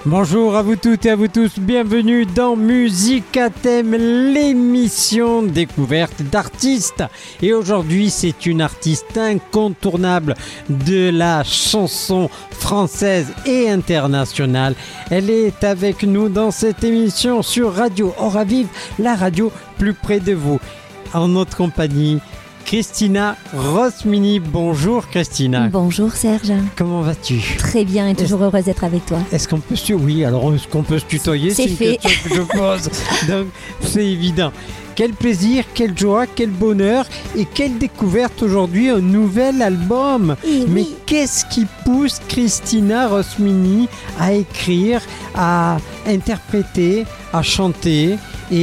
Bonjour à vous toutes et à vous tous, bienvenue dans Musique à thème, l'émission découverte d'artistes. Et aujourd'hui, c'est une artiste incontournable de la chanson française et internationale. Elle est avec nous dans cette émission sur Radio Oravive, la radio plus près de vous. En notre compagnie, Christina Rosmini. Bonjour Christina. Bonjour Serge. Comment vas-tu? Très bien et toujours heureuse d'être avec toi. Est-ce qu'on peut se... Oui, alors est-ce qu'on peut se tutoyer? C'est fait. Une question que je pose. Donc c'est évident. Quel plaisir, quelle joie, quel bonheur et quelle découverte aujourd'hui, un nouvel album. Mais qu'est-ce qui pousse Christina Rosmini à écrire, à interpréter, à chanter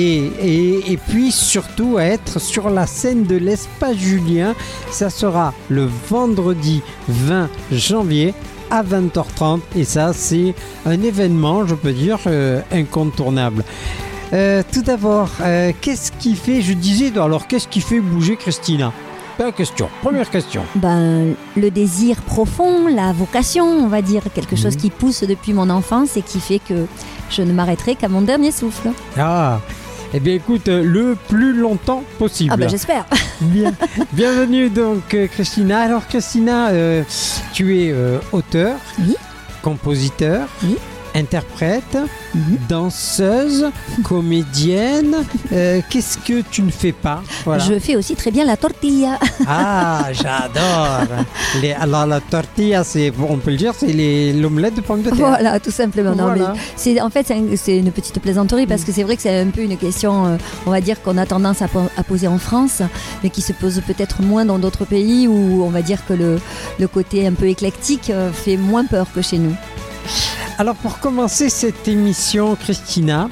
et puis surtout à être sur la scène de l'Espace Julien? Ça sera le vendredi 20 janvier à 20h30 et ça c'est un événement, je peux dire, incontournable. Tout d'abord, qu'est-ce qui fait, qu'est-ce qui fait bouger Christina? Première question. Le désir profond, la vocation, on va dire, quelque chose qui pousse depuis mon enfance et qui fait que je ne m'arrêterai qu'à mon dernier souffle. Ah, eh bien écoute, le plus longtemps possible. J'espère. Bien. Bienvenue donc Christina. Alors Christina, tu es auteur, compositeur, interprète, danseuse, comédienne. Qu'est-ce que tu ne fais pas? Voilà. Je fais aussi très bien la tortilla. Ah, j'adore. Alors la tortilla, on peut le dire, c'est l'omelette de pommes de terre. Voilà, tout simplement. Non, Voilà. mais c'est une petite plaisanterie parce que c'est vrai que c'est un peu une question, on va dire, qu'on a tendance à poser en France, mais qui se pose peut-être moins dans d'autres pays où on va dire que le côté un peu éclectique fait moins peur que chez nous. Alors pour commencer cette émission, Christina,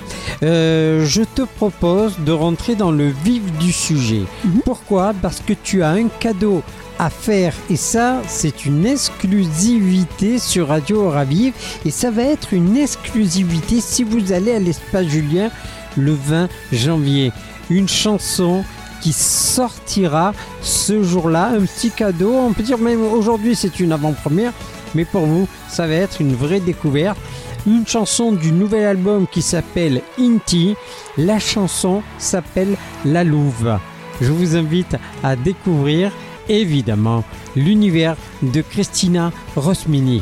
je te propose de rentrer dans le vif du sujet. Pourquoi? Parce que tu as un cadeau à faire et ça, c'est une exclusivité sur Radio Oravive et ça va être une exclusivité si vous allez à l'Espace Julien le 20 janvier. Une chanson qui sortira ce jour-là, un petit cadeau, on peut dire même aujourd'hui c'est une avant-première. Mais pour vous, ça va être une vraie découverte. Une chanson du nouvel album qui s'appelle Inti. La chanson s'appelle La Louve. Je vous invite à découvrir, évidemment, l'univers de Christina Rosmini.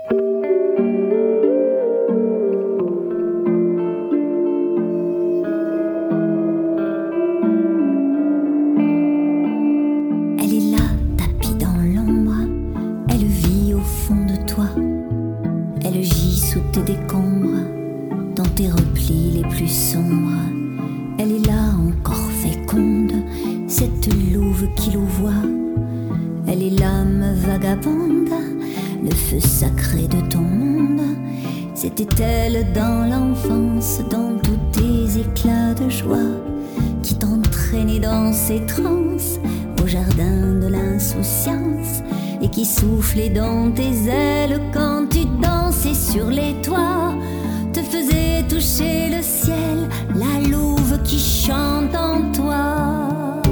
C'était-elle dans l'enfance, dans tous tes éclats de joie, qui t'entraînait dans ses transes, au jardin de l'insouciance, et qui soufflait dans tes ailes quand tu dansais sur les toits, te faisait toucher le ciel, la louve qui chante en toi.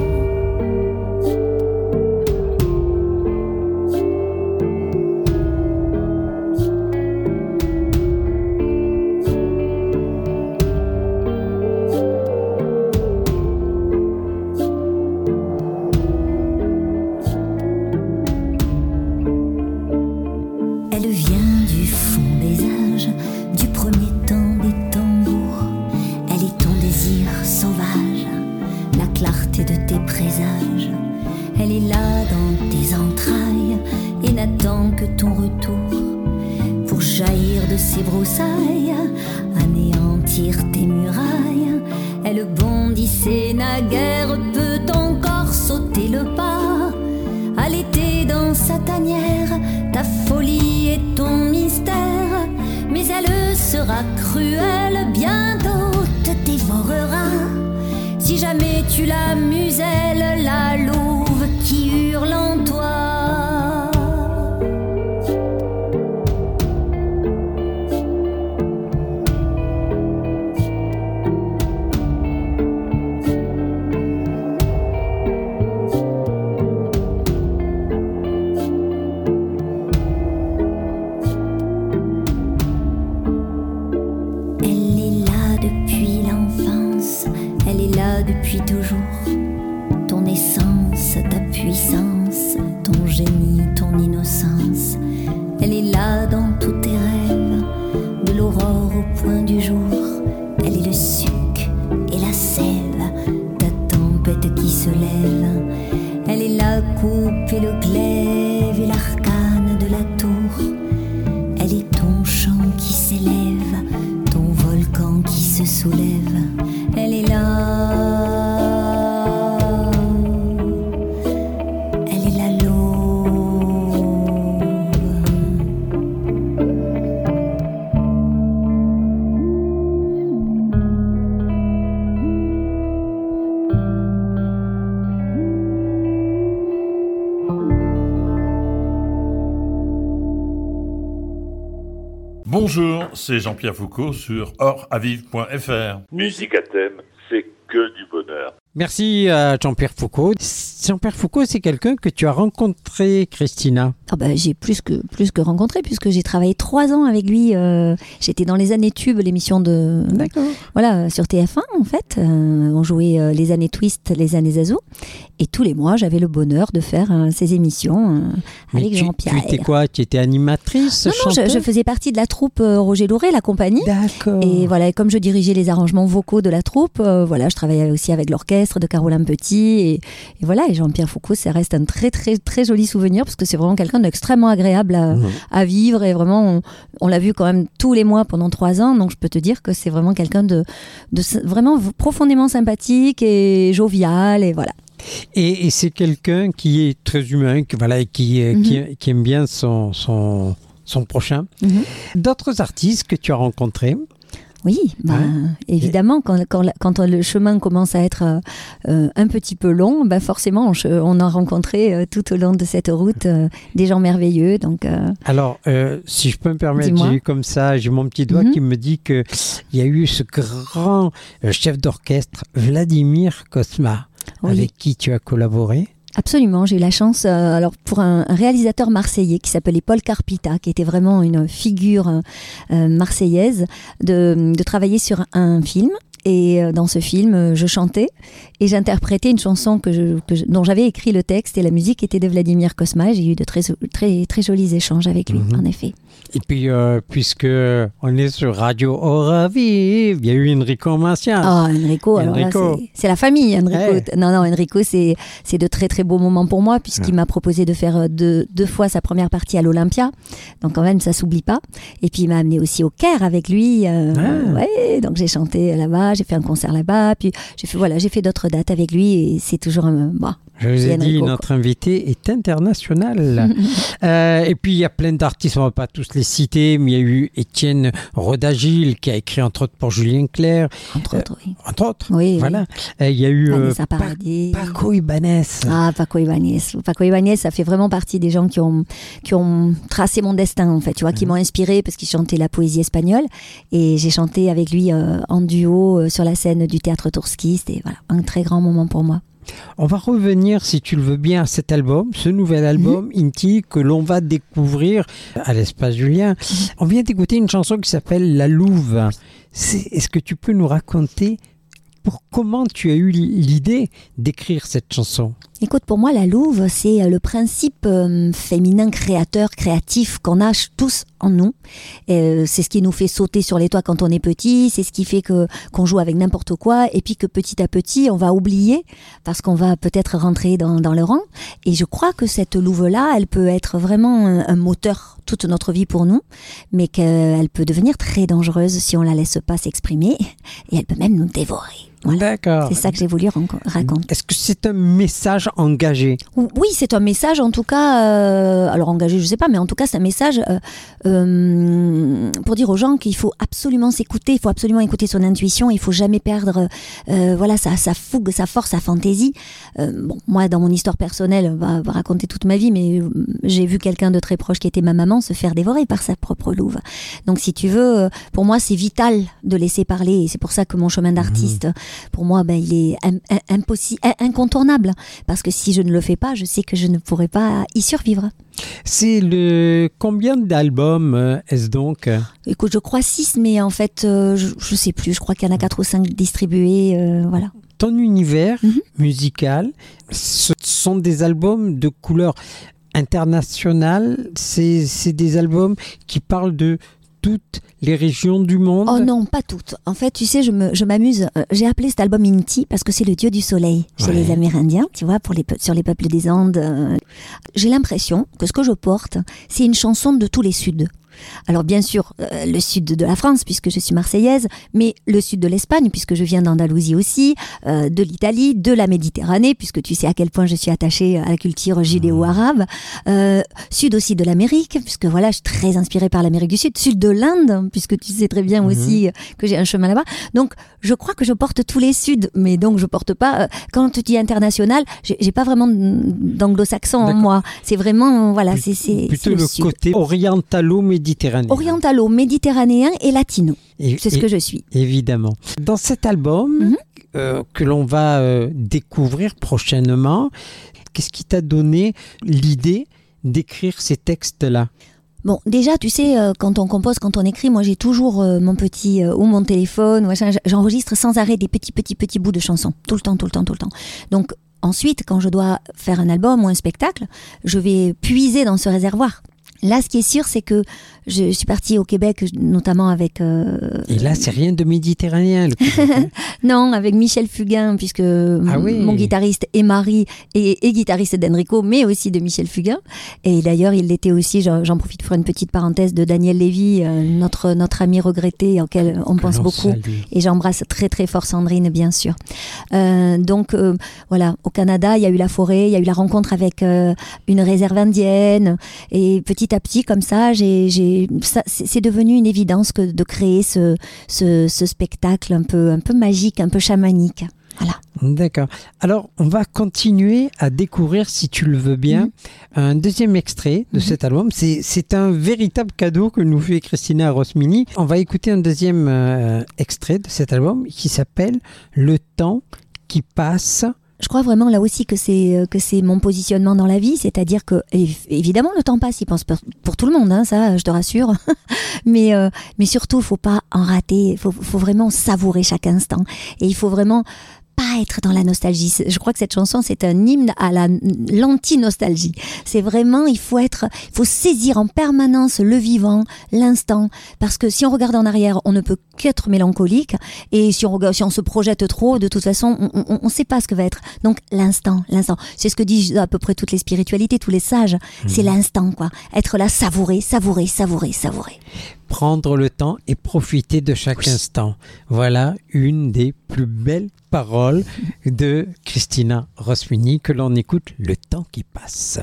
Anéantir tes murailles, elle bondissait naguère, peut encore sauter le pas, allaiter dans sa tanière, ta folie et ton mystère, mais elle sera cruelle, bientôt te dévorera, si jamais tu la muselles, la louve qui hurle en toi. depuis toujours. Ton essence, ta puissance, ton génie, ton innocence, elle est là dans tous tes rêves, de l'aurore au point du jour. Elle est le suc et la sève, ta tempête qui se lève. Elle est la coupe et le glaive et l'arcane de la tour. Elle est ton chant qui s'élève, ton volcan qui se soulève. Elle est là. Bonjour, c'est Jean-Pierre Foucault sur oravive.fr. Musique à thème, c'est que du bonheur. Merci à Jean-Pierre Foucault. Jean-Pierre Foucault, c'est quelqu'un que tu as rencontré, Christina. J'ai plus que rencontré, puisque j'ai travaillé 3 ans avec lui. J'étais dans les années Tubes, l'émission de... D'accord. Voilà, sur TF1 en fait. On jouait les années Twist, les années Zazou. Et tous les mois, j'avais le bonheur de faire ces émissions avec Jean-Pierre. Tu étais quoi? Tu étais animatrice? Non, je faisais partie de la troupe Roger Louret, la compagnie. D'accord. Et voilà, comme je dirigeais les arrangements vocaux de la troupe, je travaillais aussi avec l'orchestre de Caroline Petit. Et voilà, et Jean-Pierre Foucault, ça reste un très, très, très joli souvenir, parce que c'est vraiment quelqu'un d'extrêmement agréable à vivre. Et vraiment, on l'a vu quand même tous les mois pendant 3 ans. Donc, je peux te dire que c'est vraiment quelqu'un de vraiment profondément sympathique et jovial. Et voilà. Et c'est quelqu'un qui est très humain, qui aime bien son prochain. D'autres artistes que tu as rencontrés? Oui, évidemment, quand le chemin commence à être un petit peu long, forcément, on a rencontré tout au long de cette route des gens merveilleux. Donc, alors, si je peux me permettre, j'ai eu comme ça, j'ai mon petit doigt qui me dit qu'il y a eu ce grand chef d'orchestre, Vladimir Cosma, avec qui tu as collaboré. Absolument, j'ai eu la chance, pour un réalisateur marseillais qui s'appelait Paul Carpita, qui était vraiment une figure marseillaise, de travailler sur un film. Et dans ce film, je chantais et j'interprétais une chanson dont j'avais écrit le texte, et la musique était de Vladimir Cosma. J'ai eu de très, très, très jolis échanges avec lui, en effet. Et puis, puisque on est sur Radio Oravive, il y a eu Enrico Macias. Enrico, alors là, c'est la famille, Enrico. Hey. Non, Enrico, c'est de très très beaux moments pour moi, puisqu'il m'a proposé de faire deux fois sa première partie à l'Olympia. Donc quand même, ça s'oublie pas. Et puis il m'a amené aussi au Caire avec lui. Donc j'ai chanté là-bas, j'ai fait un concert là-bas, puis j'ai fait d'autres dates avec lui, et c'est toujours je vous ai dit, notre invité est international. Et puis, il y a plein d'artistes, on ne va pas tous les citer, mais il y a eu Étienne Rodagil, qui a écrit entre autres pour Julien Clerc. Entre autres, oui. Entre autres, oui. Voilà. Il y a eu Paco Ibáñez. Paco Ibáñez, ça fait vraiment partie des gens qui ont tracé mon destin, en fait, tu vois, qui m'ont inspiré, parce qu'il chantait la poésie espagnole. Et j'ai chanté avec lui en duo sur la scène du Théâtre Tourski. C'était un très grand moment pour moi. On va revenir, si tu le veux bien, à cet album, ce nouvel album, Inti, que l'on va découvrir à l'Espace Julien. On vient d'écouter une chanson qui s'appelle La Louve. Est-ce que tu peux nous raconter comment tu as eu l'idée d'écrire cette chanson? Écoute, pour moi, la louve, c'est le principe féminin créatif qu'on a tous en nous. C'est ce qui nous fait sauter sur les toits quand on est petit, c'est ce qui fait qu'on joue avec n'importe quoi, et puis que petit à petit, on va oublier, parce qu'on va peut-être rentrer dans le rang. Et je crois que cette louve-là, elle peut être vraiment un moteur toute notre vie pour nous, mais qu'elle peut devenir très dangereuse si on la laisse pas s'exprimer, et elle peut même nous dévorer. Voilà. D'accord. C'est ça que j'ai voulu raconter. Est-ce que c'est un message engagé? Oui, c'est un message, en tout cas, alors engagé, je sais pas, mais en tout cas, c'est un message pour dire aux gens qu'il faut absolument s'écouter, il faut absolument écouter son intuition, il faut jamais perdre sa fougue, sa force, sa fantaisie. Moi, dans mon histoire personnelle, va raconter toute ma vie, mais j'ai vu quelqu'un de très proche qui était ma maman se faire dévorer par sa propre louve. Donc, si tu veux, pour moi, c'est vital de laisser parler, et c'est pour ça que mon chemin d'artiste, pour moi, il est incontournable, parce que si je ne le fais pas, je sais que je ne pourrai pas y survivre. C'est le combien d'albums est-ce donc? Écoute, je crois 6, mais en fait, je sais plus, je crois qu'il y en a 4 ou 5 distribués, voilà. ton univers musical, ce sont des albums de couleur internationale, c'est des albums qui parlent de toutes les régions du monde? Oh non, pas toutes. En fait, tu sais, je m'amuse. J'ai appelé cet album Inti parce que c'est le dieu du soleil chez les Amérindiens, tu vois, sur les peuples des Andes. J'ai l'impression que ce que je porte, c'est une chanson de tous les Suds. Alors bien sûr, le sud de la France, puisque je suis marseillaise, mais le sud de l'Espagne, puisque je viens d'Andalousie aussi, de l'Italie, de la Méditerranée, puisque tu sais à quel point je suis attachée à la culture judéo-arabe, sud aussi de l'Amérique, puisque voilà, je suis très inspirée par l'Amérique du Sud, sud de l'Inde, puisque tu sais très bien aussi que j'ai un chemin là-bas. Donc je crois que je porte tous les suds, mais donc je porte pas, quand tu dis international, j'ai pas vraiment d'anglo-saxon en moi. C'est vraiment, voilà, c'est plutôt le sud. côté orientalo-méditerranéen. Orientalo-méditerranéen et latino. C'est ce que je suis. Évidemment. Dans cet album que l'on va découvrir prochainement, qu'est-ce qui t'a donné l'idée d'écrire ces textes-là? Bon, déjà, tu sais, quand on compose, quand on écrit, moi j'ai toujours mon petit ou mon téléphone, j'enregistre sans arrêt des petits bouts de chansons, tout le temps. Donc ensuite, quand je dois faire un album ou un spectacle, je vais puiser dans ce réservoir. Là, ce qui est sûr, c'est que je suis partie au Québec, notamment avec... Et là, c'est rien de méditerranéen, le Québec. Non, avec Michel Fugain, puisque mon guitariste est mari et guitariste d'Enrico, mais aussi de Michel Fugain. Et d'ailleurs, il l'était aussi, j'en profite pour une petite parenthèse, de Daniel Lévy, notre ami regretté, auquel on pense beaucoup. Et j'embrasse très très fort Sandrine, bien sûr. Donc, voilà, au Canada, il y a eu la forêt, il y a eu la rencontre avec une réserve indienne, et petit à petit, comme ça, c'est devenu une évidence que de créer ce spectacle un peu magique, un peu chamanique. Voilà. D'accord. Alors, on va continuer à découvrir, si tu le veux bien, un deuxième extrait de cet album. C'est un véritable cadeau que nous fait Christina Rosmini. On va écouter un deuxième extrait de cet album qui s'appelle « Le temps qui passe ». Je crois vraiment là aussi que c'est mon positionnement dans la vie, c'est-à-dire que évidemment le temps passe, il pense pour tout le monde, hein, ça je te rassure, mais surtout faut pas en rater, faut vraiment savourer chaque instant et il faut vraiment pas être dans la nostalgie. Je crois que cette chanson, c'est un hymne à l'anti-nostalgie. C'est vraiment, il faut saisir en permanence le vivant, l'instant. Parce que si on regarde en arrière, on ne peut qu'être mélancolique. Et si on se projette trop, de toute façon, on sait pas ce que va être. Donc, l'instant. C'est ce que disent à peu près toutes les spiritualités, tous les sages. C'est l'instant, quoi. Être là, savourer. Prendre le temps et profiter de chaque instant. Voilà une des plus belles paroles de Christina Rosmini que l'on écoute, Le temps qui passe.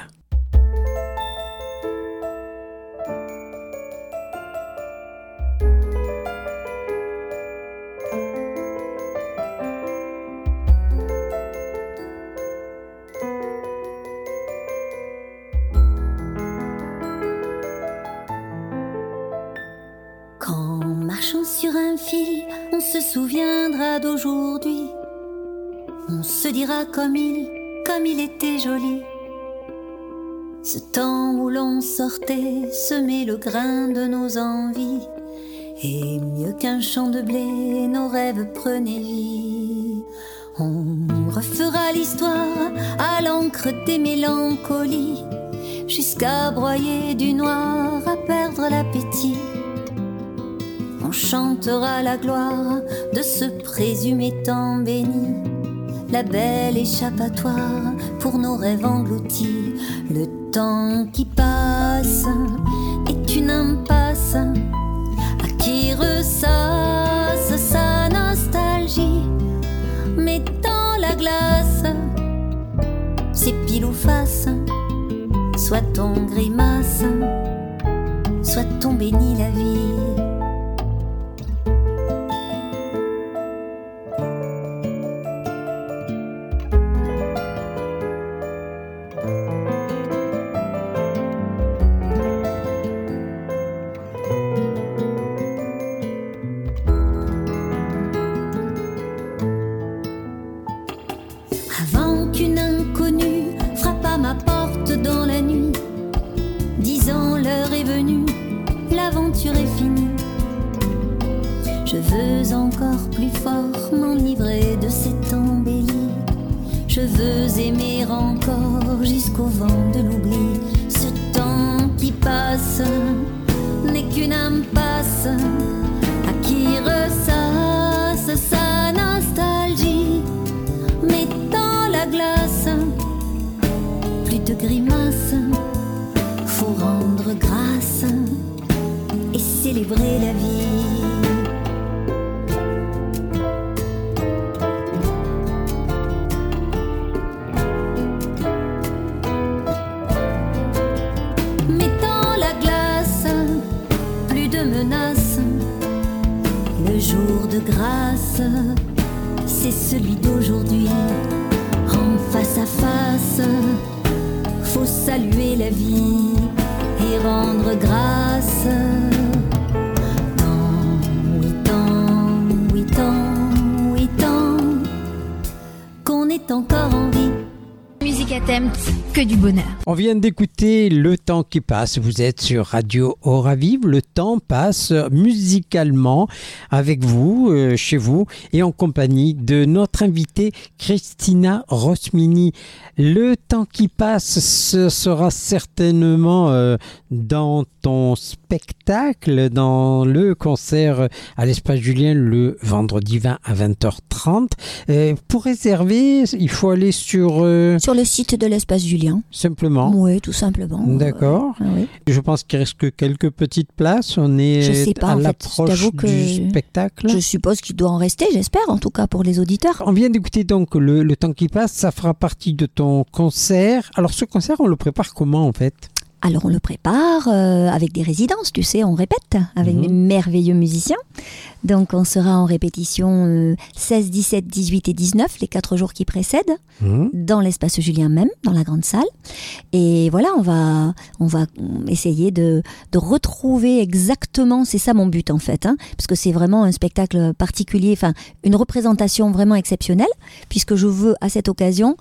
Quand marchant sur un fil, on se souviendra d'aujourd'hui. On se dira comme il était joli. Ce temps où l'on sortait semer le grain de nos envies. Et mieux qu'un champ de blé, nos rêves prenaient vie. On refera l'histoire à l'encre des mélancolies, jusqu'à broyer du noir, à perdre l'appétit. On chantera la gloire de ce présumé temps béni, la belle échappatoire pour nos rêves engloutis. Le temps qui passe est une impasse à qui ressasse sa nostalgie, mettant la glace, c'est pile ou face, soit on grimace, soit on bénit la vie. Avant qu'une inconnue frappe à ma porte dans la nuit, disant l'heure est venue, l'aventure est finie. Je veux encore plus fort m'enivrer de ces temps bénis. Je veux aimer encore jusqu'au vent de l'oubli. Ce temps qui passe n'est qu'une impasse à qui ressasse sa nostalgie. Mais dans la glace, plus de grimaces, faut rendre grâce et célébrer la vie. Mais dans la glace, plus de menaces, le jour de grâce, c'est celui d'aujourd'hui. En face à face, faut saluer la vie et rendre grâce. Tant, 8 ans, qu'on est encore en vie. Musique à thème, que du bonheur. On vient d'écouter Le temps qui passe. Vous êtes sur Radio Oravive. Le temps passe musicalement avec vous, chez vous, et en compagnie de notre invitée Christina Rosmini. Le temps qui passe, ce sera certainement dans ton spectacle, dans le concert à l'Espace Julien le vendredi 20 à 20h30. Pour réserver, il faut aller sur le site de l'Espace Julien. Simplement. Oui, tout simplement. D'accord. Oui. Je pense qu'il reste que quelques petites places. On est Je sais pas, à en fait, l'approche je t'avoue du spectacle. Je suppose qu'il doit en rester, j'espère, en tout cas pour les auditeurs. On vient d'écouter donc le temps qui passe. Ça fera partie de ton concert. Alors ce concert, on le prépare comment en fait ? Alors on le prépare avec des résidences, tu sais, on répète avec des merveilleux musiciens. Donc on sera en répétition 16, 17, 18 et 19, les 4 jours qui précèdent, dans l'Espace Julien même, dans la grande salle. Et voilà, on va essayer de retrouver exactement, c'est ça mon but en fait, parce que c'est vraiment un spectacle particulier, enfin une représentation vraiment exceptionnelle, puisque je veux à cette occasion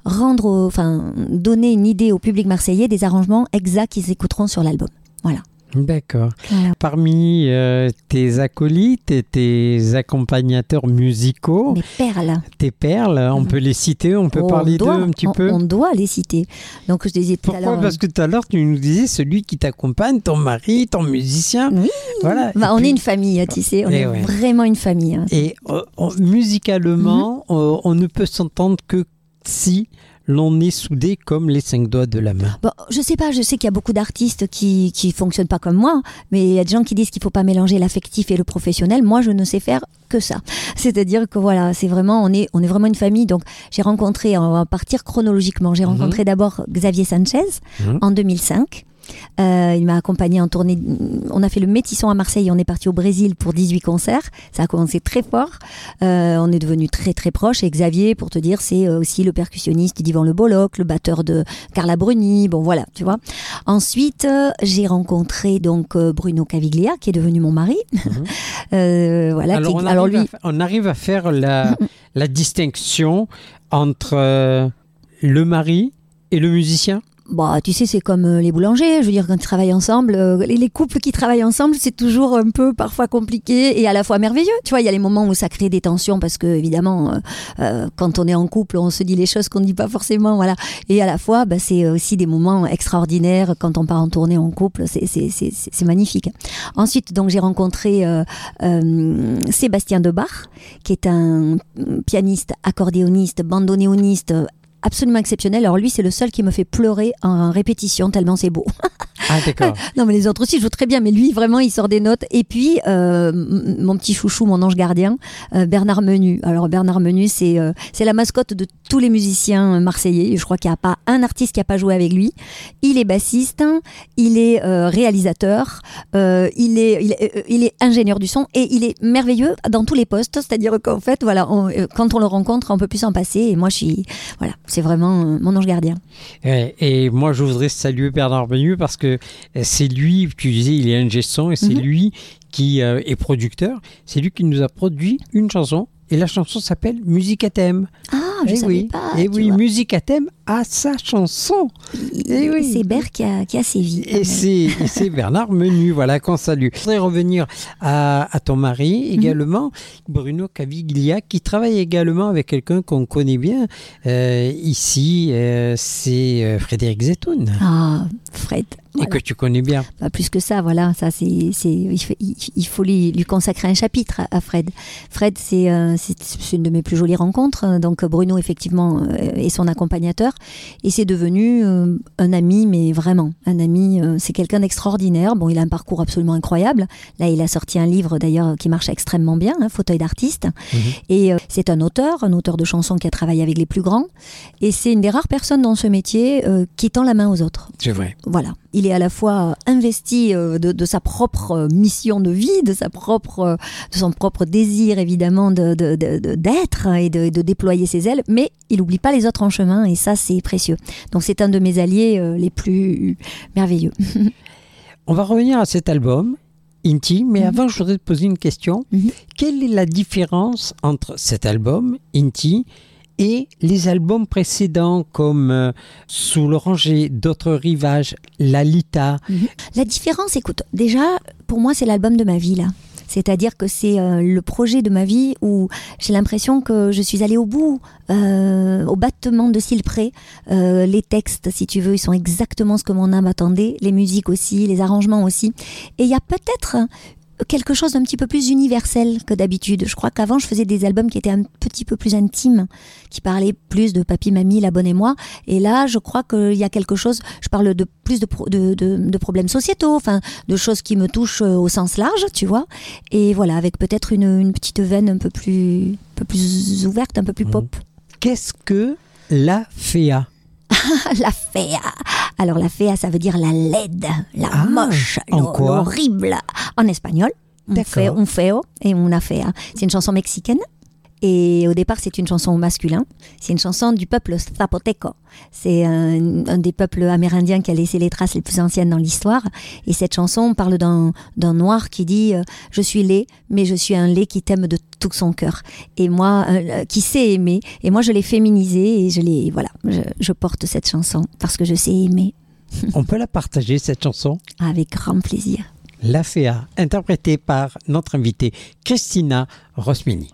donner une idée au public marseillais des arrangements exacts qu'ils écouteront sur l'album. Voilà. D'accord. Voilà. Parmi tes acolytes et tes accompagnateurs musicaux, tes perles, on peut les citer, on peut parler d'eux un petit peu. On doit les citer. Donc je disais tout à l'heure. Pourquoi ? Parce que tout à l'heure tu nous disais celui qui t'accompagne, ton mari, ton musicien. Oui. Voilà. On est une famille, tu sais. On est vraiment une famille. Et musicalement, on ne peut s'entendre que si l'on est soudés comme les 5 doigts de la main. Bon, je sais pas, je sais qu'il y a beaucoup d'artistes qui fonctionnent pas comme moi, mais il y a des gens qui disent qu'il faut pas mélanger l'affectif et le professionnel. Moi, je ne sais faire que ça. C'est-à-dire que voilà, c'est vraiment, on est vraiment une famille. Donc, j'ai rencontré, on va partir chronologiquement, j'ai rencontré d'abord Xavier Sanchez en 2005. Il m'a accompagné en tournée. On a fait le Métisson à Marseille. On est parti au Brésil pour 18 concerts. Ça a commencé très fort. On est devenus très très proches. Et Xavier, pour te dire, c'est aussi le percussionniste d'Yvan Le Bolloc, le batteur de Carla Bruni. Bon voilà, tu vois. Ensuite, j'ai rencontré donc Bruno Caviglia, qui est devenu mon mari. Voilà. Alors, on arrive à faire la distinction entre le mari et le musicien. Bah, tu sais, c'est comme les boulangers. Je veux dire, quand ils travaillent ensemble, les couples qui travaillent ensemble, c'est toujours un peu parfois compliqué et à la fois merveilleux. Tu vois, il y a les moments où ça crée des tensions parce que, évidemment, quand on est en couple, on se dit les choses qu'on ne dit pas forcément. Voilà. Et à la fois, c'est aussi des moments extraordinaires quand on part en tournée en couple. C'est magnifique. Ensuite, donc, j'ai rencontré Sébastien Debar, qui est un pianiste, accordéoniste, bandonéoniste, absolument exceptionnel. Alors lui, c'est le seul qui me fait pleurer en répétition, tellement c'est beau. Ah, d'accord. Non, mais les autres aussi jouent très bien, mais lui, vraiment, il sort des notes. Et puis, mon petit chouchou, mon ange gardien, Bernard Menu. Alors, Bernard Menu, c'est la mascotte de tous les musiciens marseillais. Je crois qu'il n'y a pas un artiste qui n'a pas joué avec lui. Il est bassiste, il est réalisateur, il est ingénieur du son et il est merveilleux dans tous les postes. C'est-à-dire qu'en fait, voilà, quand on le rencontre, on ne peut plus s'en passer. Et moi, voilà, c'est vraiment mon ange gardien. Et moi, je voudrais saluer Bernard Menu parce que c'est lui, tu disais, il est ingé son et c'est lui qui est producteur. C'est lui qui nous a produit une chanson. Et la chanson s'appelle Musique à thème. Ah, je savais oui. pas. Et tu oui, vois. Musique à thème a sa chanson. Et oui. C'est Bert qui a sévi. quand Et même. c'est Bernard Menu, voilà, qu'on salue. Je voudrais revenir à ton mari également, Bruno Caviglia, qui travaille également avec quelqu'un qu'on connaît bien ici, c'est Frédéric Zetoun. Ah, Fred. Et Voilà. que tu connais bien. Pas plus que ça, voilà. Ça, il faut lui consacrer un chapitre à Fred. Fred, c'est une de mes plus jolies rencontres. Donc Bruno, effectivement, est son accompagnateur. Et c'est devenu un ami, mais vraiment, un ami. C'est quelqu'un d'extraordinaire. Bon, il a un parcours absolument incroyable. Là, il a sorti un livre, d'ailleurs, qui marche extrêmement bien, Fauteuil d'artiste. Et c'est un auteur de chansons qui a travaillé avec les plus grands. Et c'est une des rares personnes dans ce métier qui tend la main aux autres. C'est vrai. Voilà. Il est à la fois investi de sa propre mission de vie, de son propre désir évidemment d'être et de déployer ses ailes, mais il n'oublie pas les autres en chemin et ça c'est précieux. Donc c'est un de mes alliés les plus merveilleux. On va revenir à cet album, Inti, mais avant je voudrais te poser une question. Quelle est la différence entre cet album, Inti, et les albums précédents comme Sous l'oranger, D'autres rivages, Lalita? La différence, écoute, déjà, pour moi, c'est l'album de ma vie, là. C'est-à-dire que c'est le projet de ma vie où j'ai l'impression que je suis allée au bout, au battement de cils près. Les textes, si tu veux, ils sont exactement ce que mon âme attendait. Les musiques aussi, les arrangements aussi. Et il y a peut-être quelque chose d'un petit peu plus universel que d'habitude. Je crois qu'avant, je faisais des albums qui étaient un petit peu plus intimes, qui parlaient plus de papy, mamie, la bonne et moi. Et là, je crois qu'il y a quelque chose, je parle de plus de problèmes sociétaux, enfin, de choses qui me touchent au sens large, tu vois. Et voilà, avec peut-être une petite veine un peu plus ouverte, un peu plus pop. Qu'est-ce que la féa? La féa. Alors la féa, ça veut dire la laide, la moche, l'horrible. En espagnol, un feo et una fea. C'est une chanson mexicaine. Et au départ, c'est une chanson au masculin. C'est une chanson du peuple zapoteco. C'est un des peuples amérindiens qui a laissé les traces les plus anciennes dans l'histoire. Et cette chanson parle d'un noir qui dit « Je suis laid, mais je suis un lait qui t'aime de tout son cœur. » Et moi, qui sait aimer. Et moi, je l'ai féminisée et je porte cette chanson parce que je sais aimer. On peut la partager, cette chanson? Avec grand plaisir. La féa, interprétée par notre invitée Cristina Rosmini.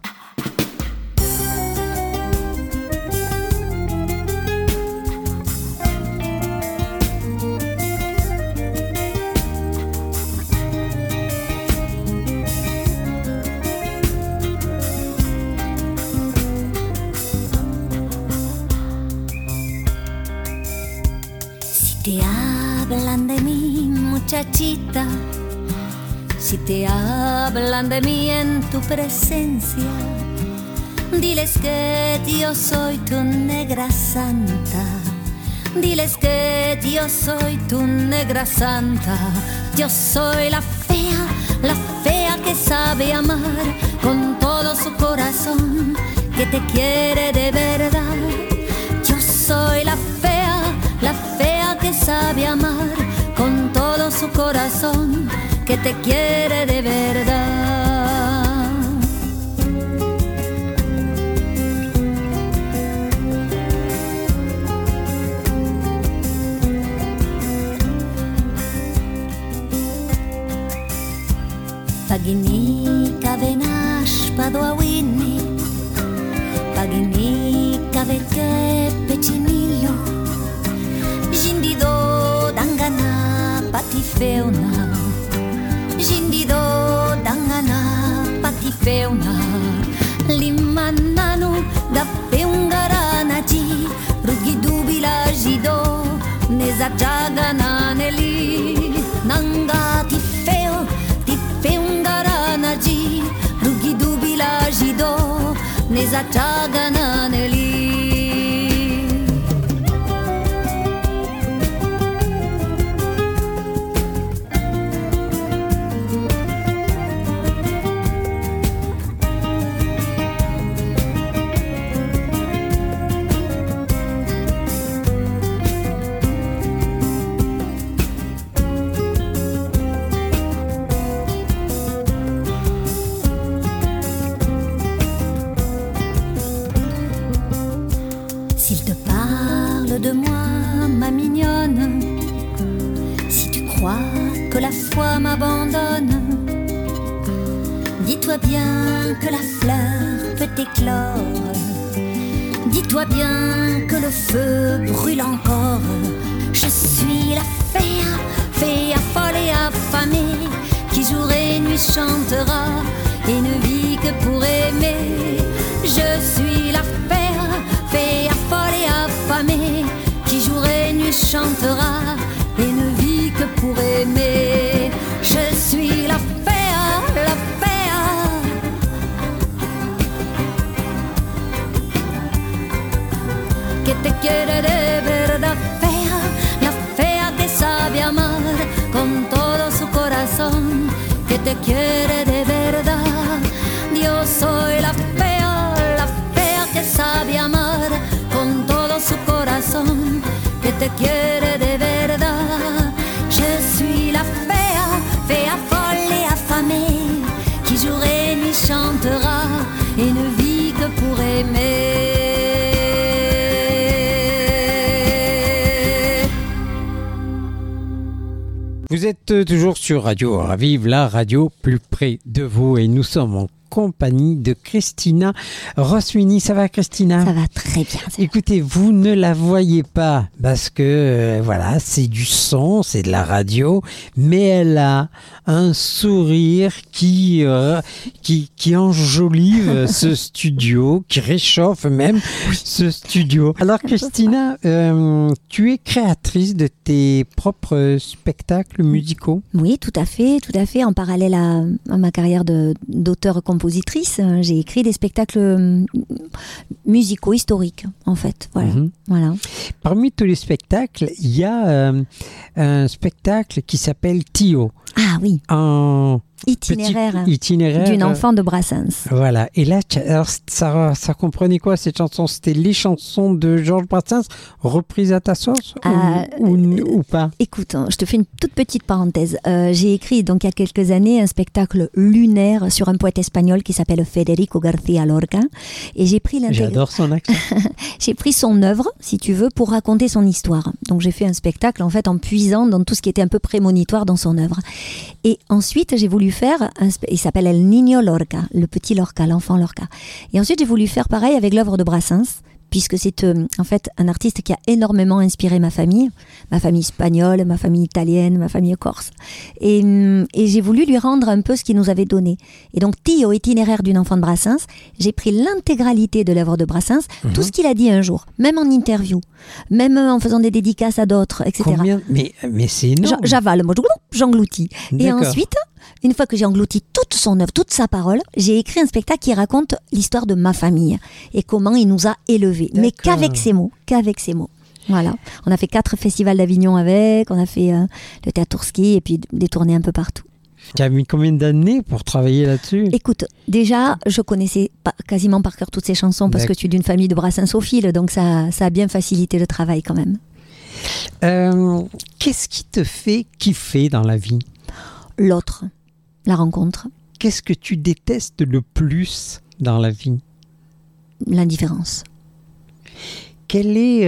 Si te hablan de mí, muchachita, si te hablan de mí en tu presencia, diles que yo soy tu negra santa. Diles que yo soy tu negra santa. Yo soy la fea que sabe amar con todo su corazón, que te quiere de verdad. Yo soy la fea que sabe amar con todo su corazón, que te quiere de verdad. Pagini kavenash padoawini, pagini kaveke pechinillo, jindido dangana patifeuna, jindido dangana patifeuna, limananu da peungaranaji, rugidubila jido, nezajagana neli, nanga tifeo, peungaranaji, rugidubila jido, nezajagana neli. t'abandonne. Dis-toi bien que la fleur peut éclore. Dis-toi bien que le feu brûle encore. Je suis la fée folle et affamée, qui jour et nuit chantera et ne vit que pour aimer. Je suis la fée folle et affamée, qui jour et nuit chantera et ne vit que pour aimer. Je suis la fée que te quiere de verdad, la fea que sabe amar con todo su corazón, que te quiere de verdad. Yo soy la fea que sabe amar con todo su corazón, que te quiere de verdad. Je suis la fea folle et affamée, qui jour et nuit chantera et ne vit que pour aimer. Vous êtes toujours sur Radio Ravive, la radio plus près de vous, et nous sommes en compagnie de Christina Rosmini. Ça va, Christina? Ça va très bien. Écoutez, vous ne la voyez pas parce que voilà, c'est du son, c'est de la radio, mais elle a un sourire qui enjolive ce studio, qui réchauffe même ce studio. Alors Christina, tu es créatrice de tes propres spectacles musicaux? Oui, tout à fait. En parallèle à ma carrière d'auteur-compositrice, j'ai écrit des spectacles musicaux historiques, en fait. Voilà. Parmi tous les spectacles, il y a un spectacle qui s'appelle Tio. Ah oui. Itinéraire d'une enfant de Brassens. Voilà. Et là, alors, ça comprenait quoi cette chanson? C'était les chansons de Georges Brassens reprises à ta sauce ou pas? Écoute, je te fais une toute petite parenthèse. J'ai écrit donc il y a quelques années un spectacle lunaire sur un poète espagnol qui s'appelle Federico García Lorca, et j'ai pris J'adore son accent. J'ai pris son œuvre, si tu veux, pour raconter son histoire. Donc j'ai fait un spectacle en fait en puisant dans tout ce qui était un peu prémonitoire dans son œuvre. Et ensuite j'ai voulu faire, il s'appelle El Niño Lorca, le petit Lorca, l'enfant Lorca. Et ensuite j'ai voulu faire pareil avec l'œuvre de Brassens, puisque c'est en fait un artiste qui a énormément inspiré ma famille espagnole, ma famille italienne, ma famille corse. Et j'ai voulu lui rendre un peu ce qu'il nous avait donné. Et donc, Tio, itinéraire d'une enfant de Brassens, j'ai pris l'intégralité de l'œuvre de Brassens, tout ce qu'il a dit un jour, même en interview, même en faisant des dédicaces à d'autres, etc. Combien? Mais c'est énorme. J'avale, moi, j'engloutis. Et D'accord. ensuite, une fois que j'ai englouti toute son œuvre, toute sa parole, j'ai écrit un spectacle qui raconte l'histoire de ma famille et comment il nous a élevés. Mais qu'avec ces mots. Voilà. On a fait 4 festivals d'Avignon avec, on a fait le Théâtre Tourski et puis des tournées un peu partout. Tu as mis combien d'années pour travailler là-dessus? Écoute, déjà, je connaissais quasiment par cœur toutes ces chansons parce que je suis d'une famille de brassensophiles, donc ça a bien facilité le travail quand même. Qu'est-ce qui te fait kiffer dans la vie? L'autre, la rencontre. Qu'est-ce que tu détestes le plus dans la vie? L'indifférence. Quel est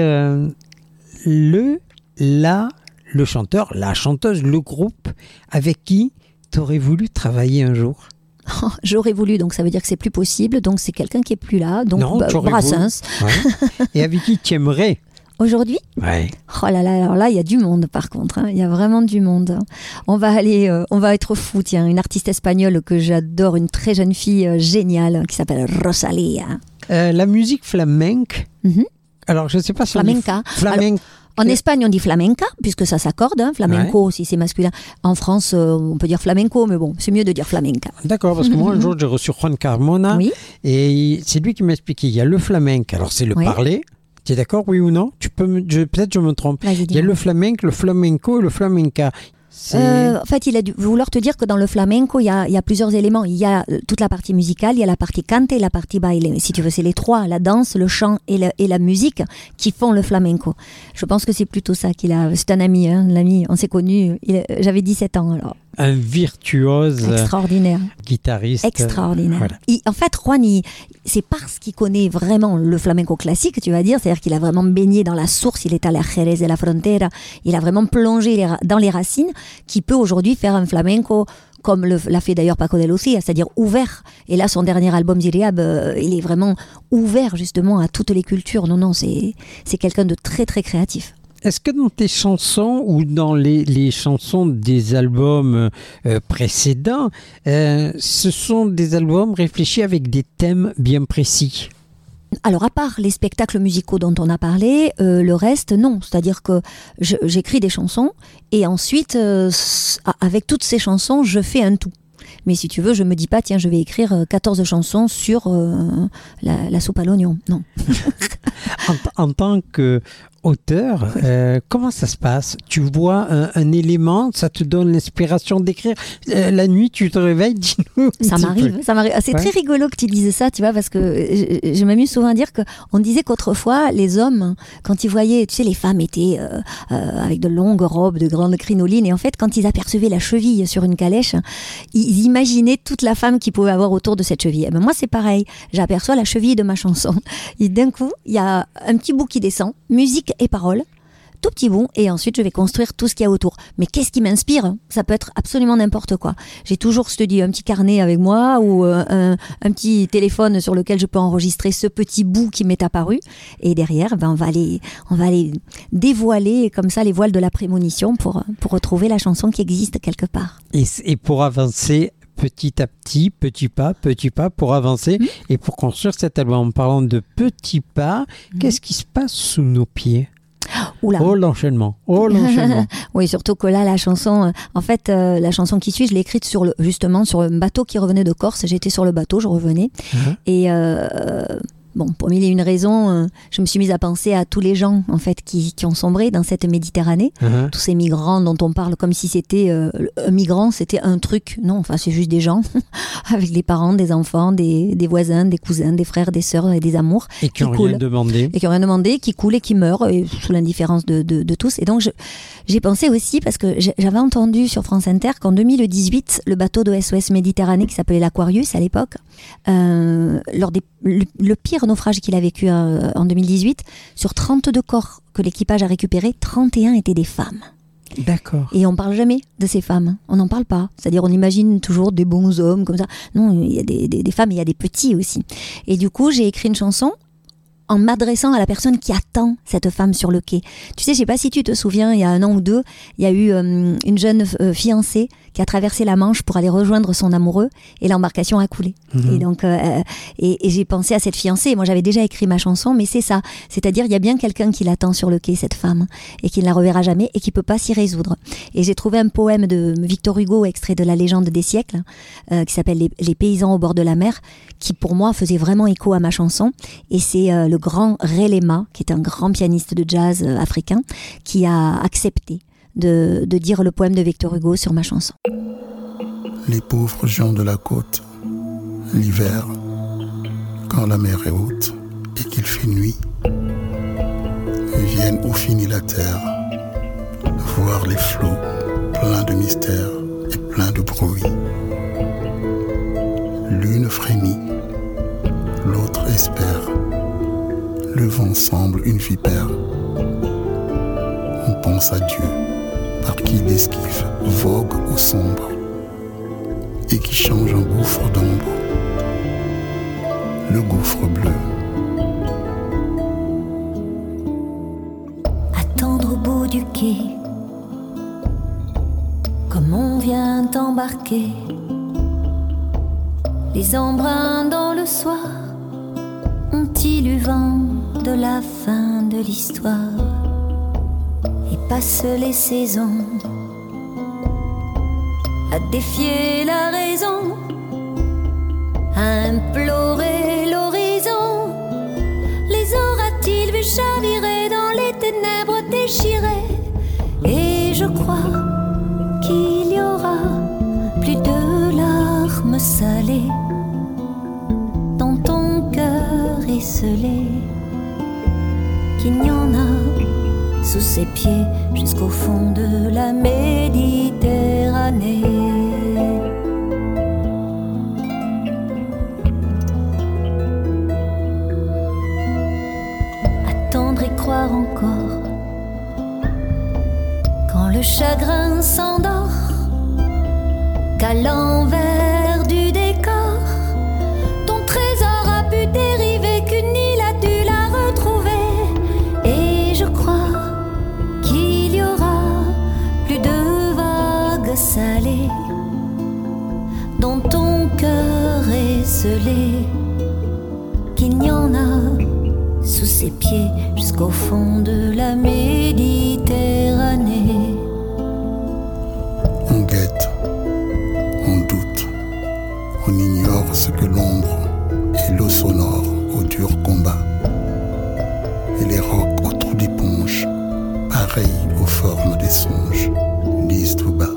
le chanteur, la chanteuse, le groupe avec qui tu aurais voulu travailler un jour? J'aurais voulu, donc ça veut dire que c'est plus possible, donc c'est quelqu'un qui est plus là, donc non, Brassens. Ouais. Et avec qui tu aimerais? Aujourd'hui? Ouais. Oh là là, alors là, il y a du monde par contre, hein. Il y a vraiment du monde. On va être fou, tiens, une artiste espagnole que j'adore, une très jeune fille géniale qui s'appelle Rosalía. La musique flamenque, alors je ne sais pas si flamenca. En Espagne, on dit flamenca, puisque ça s'accorde, hein, flamenco si c'est masculin. En France, on peut dire flamenco, mais bon, c'est mieux de dire flamenca. D'accord, parce que moi, un jour, j'ai reçu Juan Carmona, et c'est lui qui m'a expliqué, il y a le flamenque, alors c'est le parler. Tu es d'accord, oui ou non? Peut-être je me trompe. Il y a le flamenco, le flamenco et le flamenca. En fait, il a dû vouloir te dire que dans le flamenco, il y a plusieurs éléments. Il y a toute la partie musicale, il y a la partie cante et la partie baile. Si tu veux, c'est les trois, la danse, le chant et la musique qui font le flamenco. Je pense que c'est plutôt ça qu'il a. C'est un ami, l'ami, on s'est connus. J'avais 17 ans alors. Un virtuose extraordinaire. Guitariste. Extraordinaire. Voilà. En fait, Juan, c'est parce qu'il connaît vraiment le flamenco classique, tu vas dire, c'est-à-dire qu'il a vraiment baigné dans la source, il est allé à Jerez de la Frontera, il a vraiment plongé dans les racines, qu'il peut aujourd'hui faire un flamenco comme l'a fait d'ailleurs Paco de Lucía, c'est-à-dire ouvert. Et là, son dernier album, Ziriab, il est vraiment ouvert justement à toutes les cultures. Non, c'est quelqu'un de très très créatif. Est-ce que dans tes chansons ou dans les chansons des albums précédents, ce sont des albums réfléchis avec des thèmes bien précis ? Alors, à part les spectacles musicaux dont on a parlé, le reste, non. C'est-à-dire que j'écris des chansons et ensuite, avec toutes ces chansons, je fais un tout. Mais si tu veux, je me dis pas, tiens, je vais écrire 14 chansons sur la soupe à l'oignon. Non. En tant qu'auteur, comment ça se passe ? Tu vois un élément, ça te donne l'inspiration d'écrire. La nuit, tu te réveilles, dis-nous. Ça m'arrive. C'est très rigolo que tu dises ça, tu vois, parce que je m'amuse souvent à dire qu'on disait qu'autrefois, les hommes, quand ils voyaient, tu sais, les femmes étaient avec de longues robes, de grandes crinolines, et en fait, quand ils apercevaient la cheville sur une calèche, ils imaginaient toute la femme qu'ils pouvaient avoir autour de cette cheville. Et ben moi, c'est pareil. J'aperçois la cheville de ma chanson. Et d'un coup, il y a un petit bout qui descend, musique et paroles, tout petit bout, et ensuite je vais construire tout ce qu'il y a autour. Mais qu'est-ce qui m'inspire ? Ça peut être absolument n'importe quoi. J'ai toujours, je te dis, un petit carnet avec moi ou un petit téléphone sur lequel je peux enregistrer ce petit bout qui m'est apparu, et derrière, on va aller dévoiler comme ça les voiles de la prémonition pour retrouver la chanson qui existe quelque part. Et pour avancer petit à petit, petit pas pour avancer et pour construire cet album. En parlant de petits pas, qu'est-ce qui se passe sous nos pieds ? Oula. Oh l'enchaînement. Oui, surtout que là, la chanson, la chanson qui suit, je l'ai écrite justement sur un bateau qui revenait de Corse. J'étais sur le bateau, je revenais. Et pour mille et une raisons, je me suis mise à penser à tous les gens en fait qui ont sombré dans cette Méditerranée, tous ces migrants dont on parle comme si c'était un migrant, c'était un truc. Non, enfin c'est juste des gens avec des parents, des enfants, des voisins, des cousins, des frères, des sœurs et des amours et qui n'ont rien demandé, qui coulent et qui meurent et sous l'indifférence de tous. Et donc j'ai pensé aussi parce que j'avais entendu sur France Inter qu'en 2018, le bateau de SOS Méditerranée qui s'appelait l'Aquarius à l'époque, lors le pire naufrage qu'il a vécu en 2018, sur 32 corps que l'équipage a récupérés, 31 étaient des femmes. D'accord. Et on parle jamais de ces femmes, on n'en parle pas. C'est-à-dire on imagine toujours des bons hommes comme ça. Non, il y a des femmes, il y a des petits aussi. Et du coup, j'ai écrit une chanson en m'adressant à la personne qui attend cette femme sur le quai. Tu sais, je sais pas si tu te souviens, il y a 1 an ou 2, il y a eu une jeune fiancée qui a traversé la Manche pour aller rejoindre son amoureux et l'embarcation a coulé. Et donc, et j'ai pensé à cette fiancée. Moi, j'avais déjà écrit ma chanson, mais c'est ça. C'est-à-dire, il y a bien quelqu'un qui l'attend sur le quai, cette femme, et qui ne la reverra jamais et qui peut pas s'y résoudre. Et j'ai trouvé un poème de Victor Hugo, extrait de La légende des siècles, qui s'appelle Les paysans au bord de la mer, qui pour moi faisait vraiment écho à ma chanson. Et c'est le grand Ray Lema, qui est un grand pianiste de jazz africain, qui a accepté de dire le poème de Victor Hugo sur ma chanson. Les pauvres gens de la côte, l'hiver, quand la mer est haute et qu'il fait nuit, viennent où finit la terre, voir les flots pleins de mystères et pleins de bruit. L'une frémit, l'autre espère, le vent semble une vipère. On pense à Dieu, par qui l'esquive vogue au sombre et qui change un gouffre d'ombre, le gouffre bleu. Attendre au bout du quai, comme on vient embarquer, les embruns dans le soir ont-ils eu vent de la fin de l'histoire? Et passent les saisons à défier la raison, à implorer l'horizon. Les aura-t-il vu chavirer dans les ténèbres déchirées? Et je crois qu'il y aura plus de larmes salées dans ton cœur esselé, qu'il n'y en a sous ses pieds jusqu'au fond de la Méditerranée. Attendre et croire encore quand le chagrin s'endort, qu'à l'envers du décor. Ton trésor a pu dériver, qu'une île a dû la retrouver. Et je crois qu'il y aura plus de vagues salées dans ton cœur esselé, qu'il n'y en a sous ses pieds jusqu'au fond de la Méditerranée. On guette, on doute, on ignore ce que l'ombre et l'eau sonore au dur combat. Et les rocs au trou d'éponge, pareils aux formes des songes, lisent tout bas.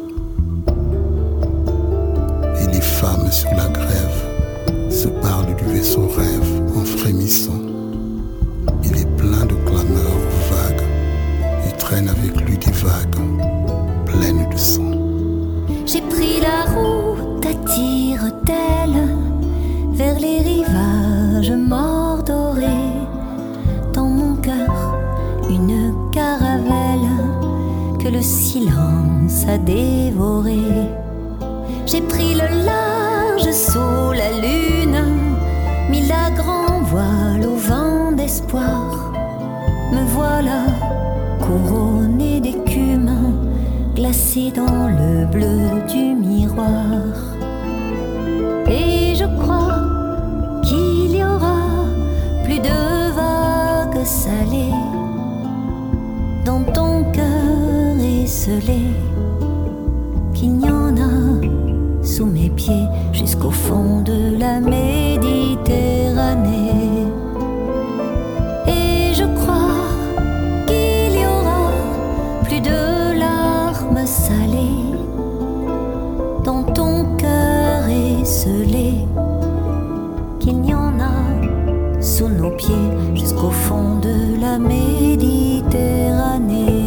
Et les femmes sur la grève se parlent du vaisseau rêve en frémissant. Il est plein de clameurs vagues et traîne avec lui des vagues pleines de sang. J'ai pris la route à tire-telle vers les rivages mordorés. Dans mon cœur, une caravelle que le silence a dévorée. J'ai pris le large sous la lune, mis la grand voile au vent d'espoir. Me voilà couronné d'écume, glacé dans le bleu du miroir. Et je crois qu'il y aura plus de vagues salées dans ton cœur esselé, qu'il n'y en a sous mes pieds jusqu'au fond de la Méditerranée. Et je crois qu'il y aura plus de larmes salées dans ton cœur esselé, qu'il n'y en a sous nos pieds jusqu'au fond de la Méditerranée.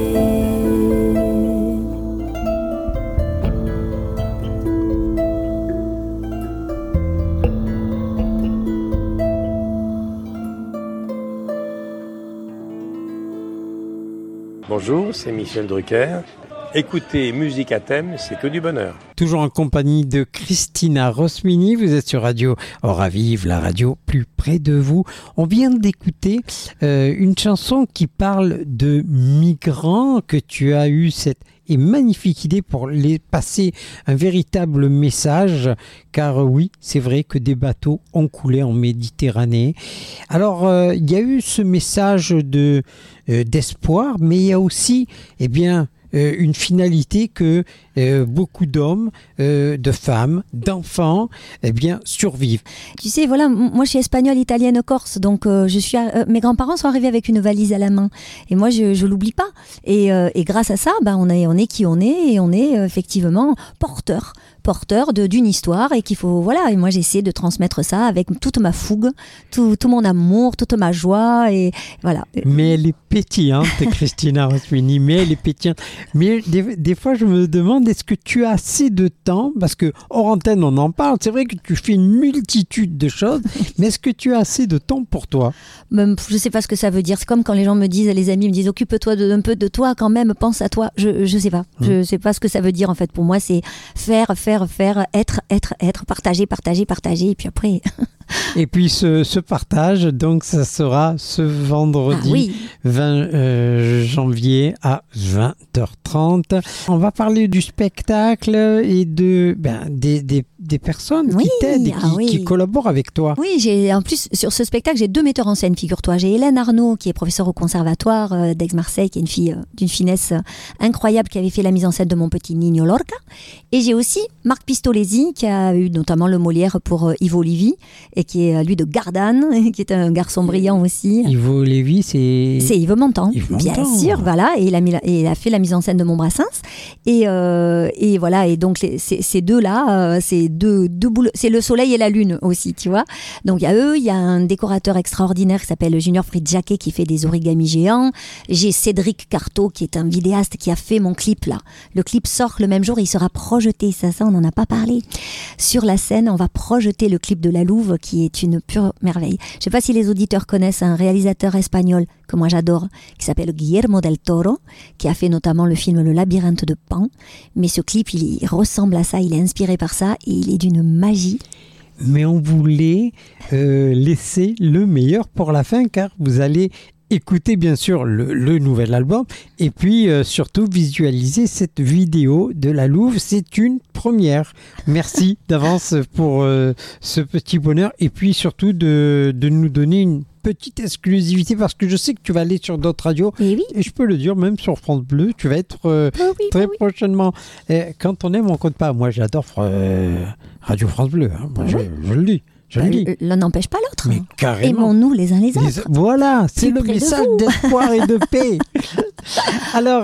Bonjour, c'est Michel Drucker. Écoutez Musique à thème, c'est que du bonheur. Toujours en compagnie de Christina Rosmini, vous êtes sur Radio Or à Vivre, la radio plus près de vous. On vient d'écouter une chanson qui parle de migrants, que tu as eu cette magnifique idée pour les passer un véritable message, car oui, c'est vrai que des bateaux ont coulé en Méditerranée. Alors, il y a eu ce message d'espoir, mais il y a aussi, une finalité que beaucoup d'hommes, de femmes, d'enfants, survivent. Tu sais, voilà, moi je suis espagnole, italienne, corse, donc mes grands-parents sont arrivés avec une valise à la main, et moi je l'oublie pas. Et grâce à ça, on est qui on est, et on est effectivement porteur d'une histoire, et qu'il faut, voilà, et moi j'ai essayé de transmettre ça avec toute ma fougue, tout mon amour, toute ma joie, et voilà. Mais elle est pétillante, Christina Rosmini, mais elle est pétillante. Mais des fois je me demande, est-ce que tu as assez de temps, parce que hors antenne on en parle, c'est vrai que tu fais une multitude de choses, mais est-ce que tu as assez de temps pour toi? Je sais pas ce que ça veut dire, c'est comme quand les gens me disent, les amis me disent, occupe-toi un peu de toi quand même, pense à toi, je sais pas, je sais pas ce que ça veut dire en fait. Pour moi c'est faire, être, partager, et puis après... Et puis ce partage, donc ça sera ce vendredi 20 janvier à 20h30. On va parler du spectacle et des personnes qui t'aident et qui collaborent avec toi. Oui, en plus sur ce spectacle, j'ai 2 metteurs en scène, figure-toi. J'ai Hélène Arnaud, qui est professeure au conservatoire d'Aix-Marseille, qui est une fille d'une finesse incroyable, qui avait fait la mise en scène de Mon petit Niño Lorca. Et j'ai aussi Marc Pistolesi, qui a eu notamment le Molière pour Ivo Lévy, et qui est lui de Gardanne, qui est un garçon brillant aussi. Ivo Lévy, c'est Yves Montand, bien sûr, voilà, et il a fait la mise en scène de Mon Brassens, et voilà, et donc ces deux-là, c'est le soleil et la lune aussi, tu vois. Donc il y a eux, il y a un décorateur extraordinaire qui s'appelle Junior Fritz-Jacquet, qui fait des origamis géants. J'ai Cédric Carteau, qui est un vidéaste, qui a fait mon clip là. Le clip sort le même jour et il sera projeté, ça on n'en a pas parlé. Sur la scène, on va projeter le clip de La Louve, qui est une pure merveille. Je ne sais pas si les auditeurs connaissent un réalisateur espagnol que moi j'adore, qui s'appelle Guillermo del Toro, qui a fait notamment le film Le Labyrinthe de Pan. Mais ce clip, il ressemble à ça, il est inspiré par ça et il est d'une magie. Mais on voulait laisser le meilleur pour la fin, car vous allez écouter bien sûr le nouvel album et puis surtout visualiser cette vidéo de la Louve. C'est une première. Merci d'avance pour ce petit bonheur et puis surtout de nous donner une petite exclusivité, parce que je sais que tu vas aller sur d'autres radios et je peux le dire même sur France Bleu, tu vas être très prochainement. Et quand on aime, on compte pas. Moi j'adore Radio France Bleu, hein. Moi, je le dis. L'un n'empêche pas l'autre. Mais carrément. Aimons-nous les uns les autres. Voilà, c'est le message d'espoir et de paix. Alors,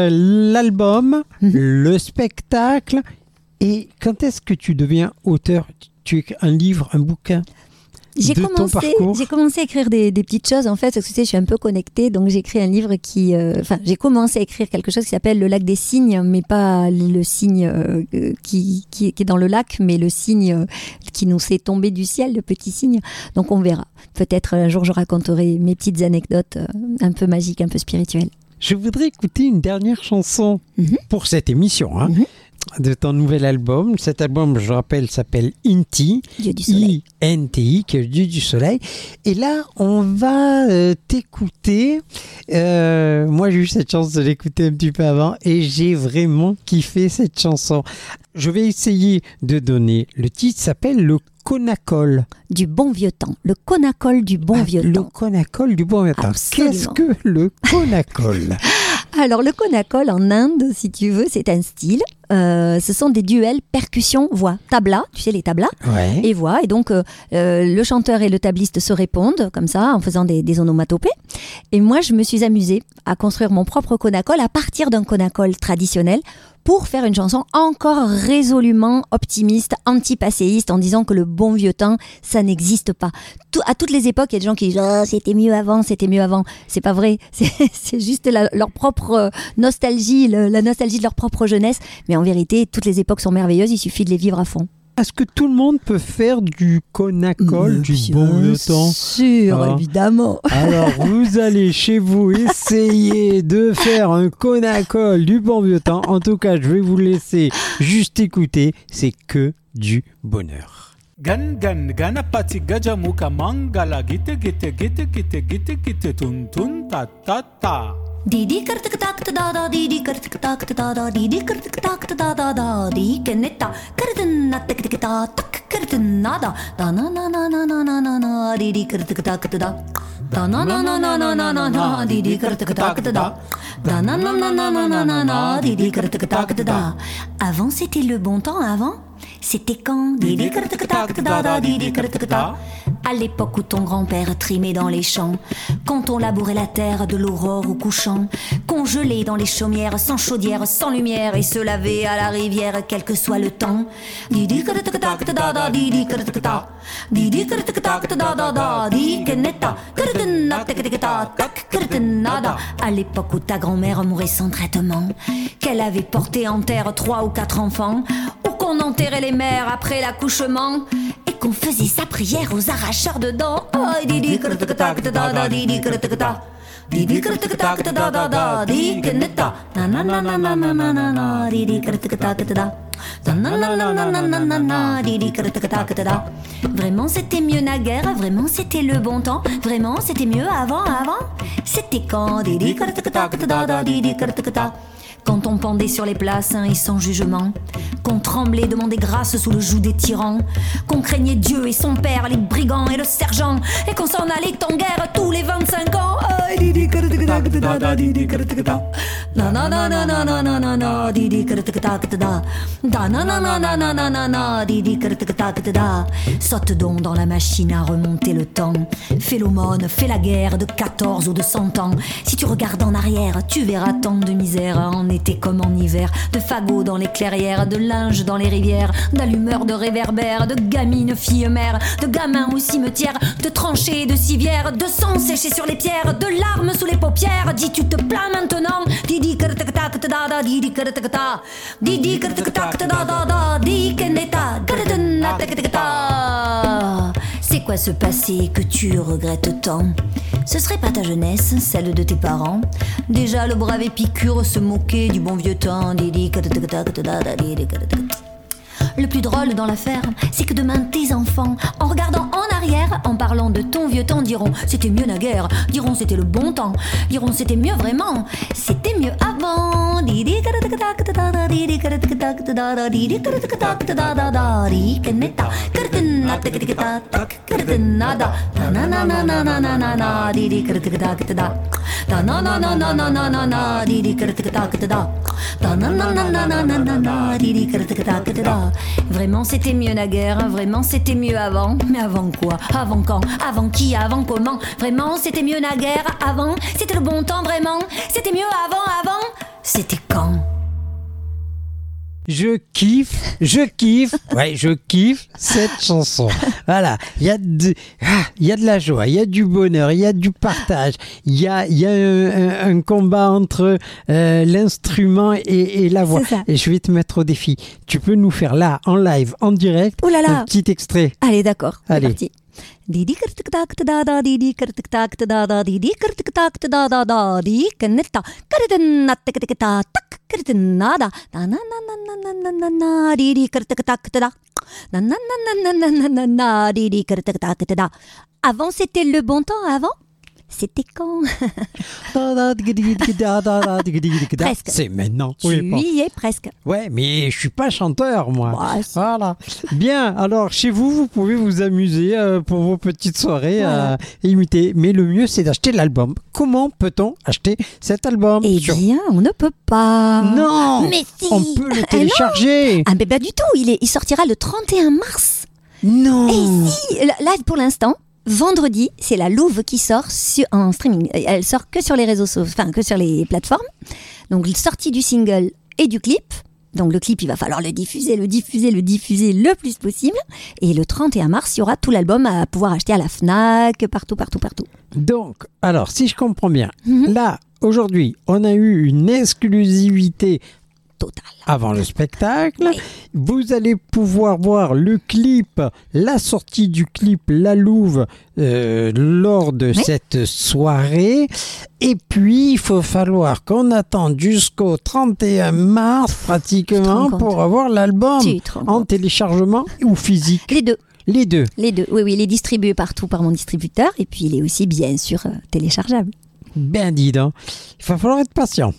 l'album, le spectacle, et quand est-ce que tu deviens auteur? Tu écris un livre, un bouquin? J'ai commencé à écrire des petites choses en fait, parce que tu sais, je suis un peu connectée, donc j'ai écrit un livre j'ai commencé à écrire quelque chose qui s'appelle Le lac des cygnes, mais pas le cygne qui est dans le lac, mais le cygne qui nous est tombé du ciel, le petit cygne. Donc on verra. Peut-être un jour je raconterai mes petites anecdotes un peu magiques, un peu spirituelles. Je voudrais écouter une dernière chanson pour cette émission, hein. De ton nouvel album. Cet album, je rappelle, s'appelle Inti. Dieu du soleil. I-N-T-I, qui est Dieu du soleil. Et là, on va t'écouter. Moi, j'ai eu cette chance de l'écouter un petit peu avant et j'ai vraiment kiffé cette chanson. Je vais essayer de donner le titre. S'appelle Le Conacol. Du bon vieux temps. Le Conacol du bon vieux temps. Le Conacol du bon vieux temps. Absolument. Qu'est-ce que le Conacol? Alors, le Conacol en Inde, si tu veux, c'est un style. Ce sont des duels percussion-voix. Tabla, tu sais, les tablas, et voix. Et donc, le chanteur et le tabliste se répondent, comme ça, en faisant des onomatopées. Et moi, je me suis amusée à construire mon propre Conacol à partir d'un Conacol traditionnel, pour faire une chanson encore résolument optimiste, antipasséiste, en disant que le bon vieux temps, ça n'existe pas. À toutes les époques, il y a des gens qui disent « Oh, c'était mieux avant, c'était mieux avant ». C'est pas vrai, c'est juste leur propre nostalgie, la nostalgie de leur propre jeunesse. Mais en vérité, toutes les époques sont merveilleuses, il suffit de les vivre à fond. Est-ce que tout le monde peut faire du Conacol, du bon vieux temps? Bien sûr, évidemment. Alors, vous allez chez vous essayer de faire un Conacol du bon vieux temps. En tout cas, je vais vous laisser juste écouter. C'est que du bonheur. Gan gan ganapati gajamuka mangala gite gite gite gite gite gite tun tun ta ta ta. Didi kartak tak da da didi kartak tak da da didi kartak tak da da da di keneta kartan na tak tak ta tak kartan nada da na na na na na na na na didi kartak tak da da na na na na na na na na didi kartak tak da da na na na na na na na didi kartak tak da. Avant c'était le bon temps avant. C'était quand? À l'époque où ton grand-père trimait dans les champs, quand on labourait la terre de l'aurore au couchant, qu'on gelait dans les chaumières sans chaudière, sans lumière, et se lavait à la rivière quel que soit le temps. À l'époque où ta grand-mère mourait sans traitement, qu'elle avait porté en terre 3 ou 4 enfants, ou qu'on enterrait les mères après l'accouchement, et qu'on faisait sa prière aux arracheurs de dents. Didi kartak da da didi kartak da didi kartak da da da di keneta na na na na na na na na didi kartak da na na na na na na na na didi kartak da. Vraiment c'était mieux naguère, vraiment c'était le bon temps, vraiment c'était mieux avant. C'était quand? Didi kartak da da didi kartak da. Quand on pendait sur les places et sans jugement, qu'on tremblait, demandait grâce sous le joug des tyrans, qu'on craignait Dieu et son père, les brigands et le sergent, et qu'on s'en allait en guerre tous les 25 ans. Saute donc dans la machine à remonter le temps. Fais l'aumône, fais la guerre de 14 ou de 100 ans. Si tu regardes en arrière, tu verras tant de misère en été comme en hiver, de fagots dans les clairières, de linge dans les rivières, d'allumeurs de réverbères, de gamines filles mères, de gamins au cimetière, de tranchées, de civières, de sang séché sur les pierres, de larmes sous les paupières. Dis tu te plains maintenant? Didi kartak tak da da didi kartak ta didi kartak tak da da da di keneta kardan tak tak ta. C'est quoi ce passé que tu regrettes tant? Ce serait pas ta jeunesse, celle de tes parents. Déjà le brave Épicure se moquait du bon vieux temps. Le plus drôle dans l'affaire, c'est que demain tes enfants, en regardant en arrière, en parlant de ton vieux temps, diront c'était mieux naguère, diront c'était le bon temps, diront c'était mieux vraiment, c'était mieux avant. Vraiment c'était mieux naguère, vraiment c'était mieux avant. Mais avant quoi? Avant quand? Avant qui? Avant comment? Vraiment c'était mieux naguère, avant. C'était le bon temps vraiment. C'était mieux avant. C'était quand? Je kiffe cette chanson. Voilà, il y a de la joie, il y a du bonheur, il y a du partage, il y a un combat entre l'instrument et la voix. Et je vais te mettre au défi. Tu peux nous faire là, en live, en direct, un petit extrait. Allez, d'accord, c'est Allez. parti. Avant c'était le bon temps, avant c'était quand? Presque. C'est maintenant. Tu y es presque. Ouais, mais je suis pas chanteur, moi. Ouais, voilà. Bien, alors chez vous, vous pouvez vous amuser pour vos petites soirées à imiter. Mais le mieux, c'est d'acheter l'album. Comment peut-on acheter cet album? Eh bien, on ne peut pas. Non. Mais si. On peut le télécharger. Ah, mais pas du tout. Il sortira le 31 mars. Non. Et si. Là, pour l'instant. Vendredi, c'est la Louve qui sort en streaming. Elle sort que sur les réseaux sociaux, enfin que sur les plateformes. Donc sortie du single et du clip. Donc le clip, il va falloir le diffuser le plus possible. Et le 31 mars, il y aura tout l'album à pouvoir acheter à la Fnac, partout. Donc, alors si je comprends bien, là, aujourd'hui, on a eu une exclusivité totale. Avant le spectacle, oui. Vous allez pouvoir voir le clip, la sortie du clip La Louve lors de cette soirée. Et puis, il faut falloir qu'on attende jusqu'au 31 mars pratiquement pour avoir l'album en téléchargement ou physique. Les deux, oui, il est distribué partout par mon distributeur et puis il est aussi bien sûr téléchargeable. Ben dis donc, il va falloir être patient.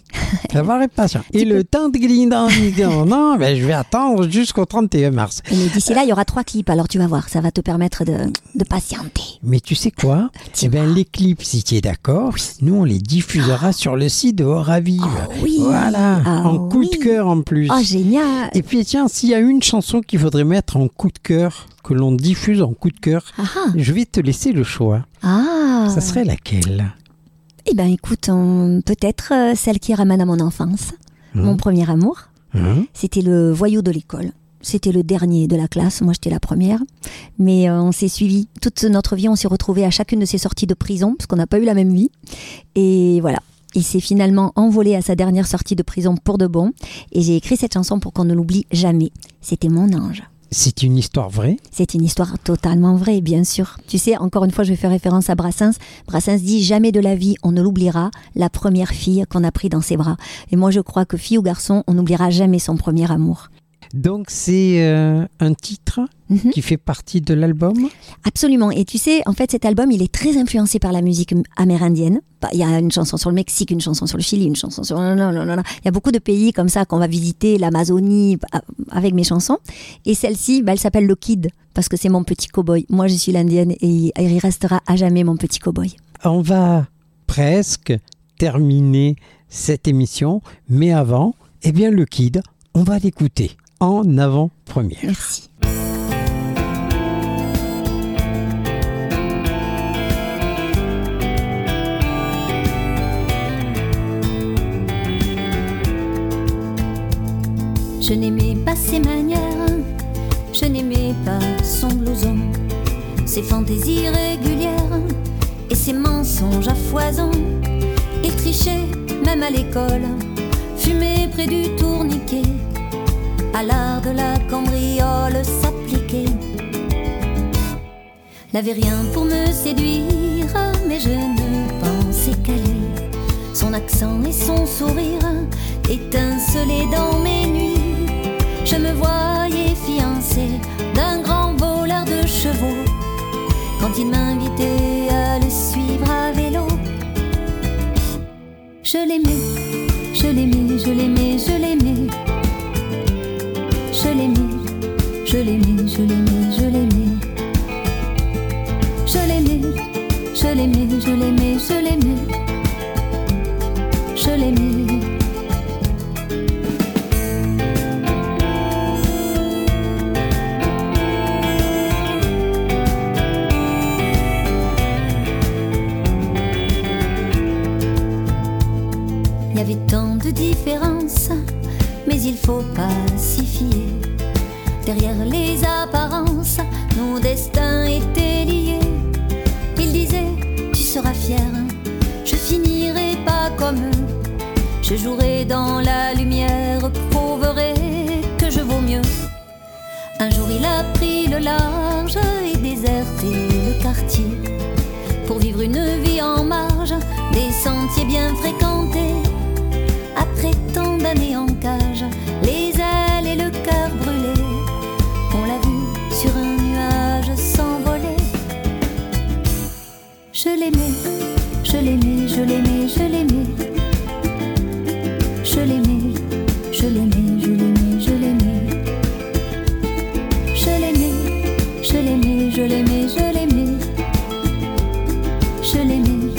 Et le temps de non, ben je vais attendre jusqu'au 31 mars. Mais d'ici là, il y aura 3 clips, alors tu vas voir, ça va te permettre de patienter. Mais tu sais quoi? Les clips, si tu es d'accord, nous on les diffusera sur le site de Or à Vivre. Oh, oui. Voilà, en coup de cœur en plus. Oh, génial. Et puis tiens, s'il y a une chanson qu'il faudrait mettre en coup de cœur, que l'on diffuse en coup de cœur, je vais te laisser le choix. Ça serait laquelle? Eh bien, écoute, peut-être celle qui ramène à mon enfance, mon premier amour. C'était le voyou de l'école. C'était le dernier de la classe. Moi, j'étais la première. Mais on s'est suivis toute notre vie. On s'est retrouvés à chacune de ses sorties de prison, parce qu'on n'a pas eu la même vie. Et voilà. Il s'est finalement envolé à sa dernière sortie de prison pour de bon. Et j'ai écrit cette chanson pour qu'on ne l'oublie jamais. C'était mon ange. C'est une histoire vraie? C'est une histoire totalement vraie, bien sûr. Tu sais, encore une fois, je vais faire référence à Brassens. Brassens dit « Jamais de la vie, on ne l'oubliera, la première fille qu'on a pris dans ses bras ». Et moi, je crois que fille ou garçon, on n'oubliera jamais son premier amour. Donc, c'est un titre qui fait partie de l'album? Absolument. Et tu sais, en fait, cet album, il est très influencé par la musique amérindienne. Il y a une chanson sur le Mexique, une chanson sur le Chili, une chanson sur... Il y a beaucoup de pays comme ça qu'on va visiter, l'Amazonie, avec mes chansons. Et celle-ci, elle s'appelle Le Kid, parce que c'est mon petit cow-boy. Moi, je suis l'indienne et il restera à jamais mon petit cow-boy. On va presque terminer cette émission, mais avant, eh bien, Le Kid, on va l'écouter en avant-première. Merci. Je n'aimais pas ses manières, je n'aimais pas son blouson, ses fantaisies régulières et ses mensonges à foison. Il trichait même à l'école, fumait près du tourniquet, à l'art de la cambriole s'appliquer. n'avait rien pour me séduire, mais je ne pensais qu'à lui. Son accent et son sourire étincelaient dans mes nuits. Je me voyais fiancée d'un grand voleur de chevaux quand il m'invitait à le suivre à vélo. Je l'aimais, je l'aimais, je l'aimais, je l'aimais. Je l'aimais, je l'aimais, je l'aimais, je l'aimais. Je l'aimais, je l'aimais, je l'aimais, je l'aimais. Je l'aimais. Il y avait tant de différences, mais il faut pas s'y fier. Derrière les apparences, nos destins étaient liés. Il disait, tu seras fier, je finirai pas comme eux. Je jouerai dans la lumière, prouverai que je vaux mieux. Un jour il a pris le large et déserté le quartier pour vivre une vie en marge des sentiers bien fréquentés. Après tant d'années en cage, les ailes et le cœur brûlés, on l'a vu sur un nuage s'envoler. Je l'aimais, je l'aimais, je l'aimais, je l'aimais. Je l'aimais, je l'aimais, je l'aimais, je l'aimais. Je l'aimais, je l'aimais, je l'aimais, je l'aimais. Je l'aimais.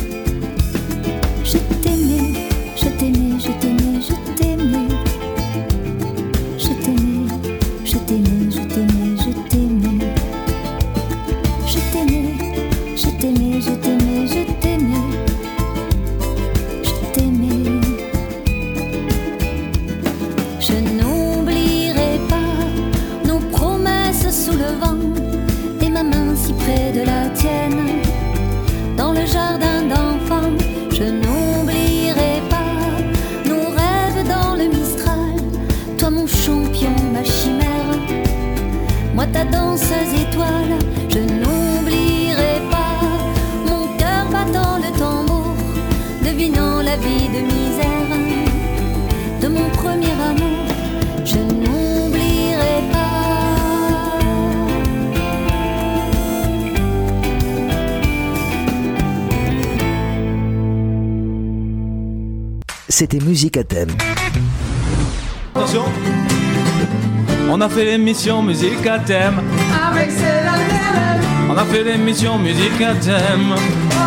Je t'aimais, je t'aimais, je t'aimais, je t'aimais. Je t'aimais, je t'aimais, je t'aimais, je t'aimais. Je t'aimais, je t'aimais, je t'aimais, je t'aimais. Je t'aimais. Je n'oublierai pas nos promesses sous le vent et ma main si près de la tienne dans le jardin d'enfants. Je n'oublierai pas nos rêves dans le Mistral. Toi mon champion, ma chimère, moi ta danseuse étoile. Je n'oublierai pas mon cœur battant le tambour, devinant la vie de misère de mon premier amour. Je n'oublierai pas. C'était Musique à thème. Attention, on a fait l'émission Musique à thème avec Céline. On a fait l'émission Musique à thème.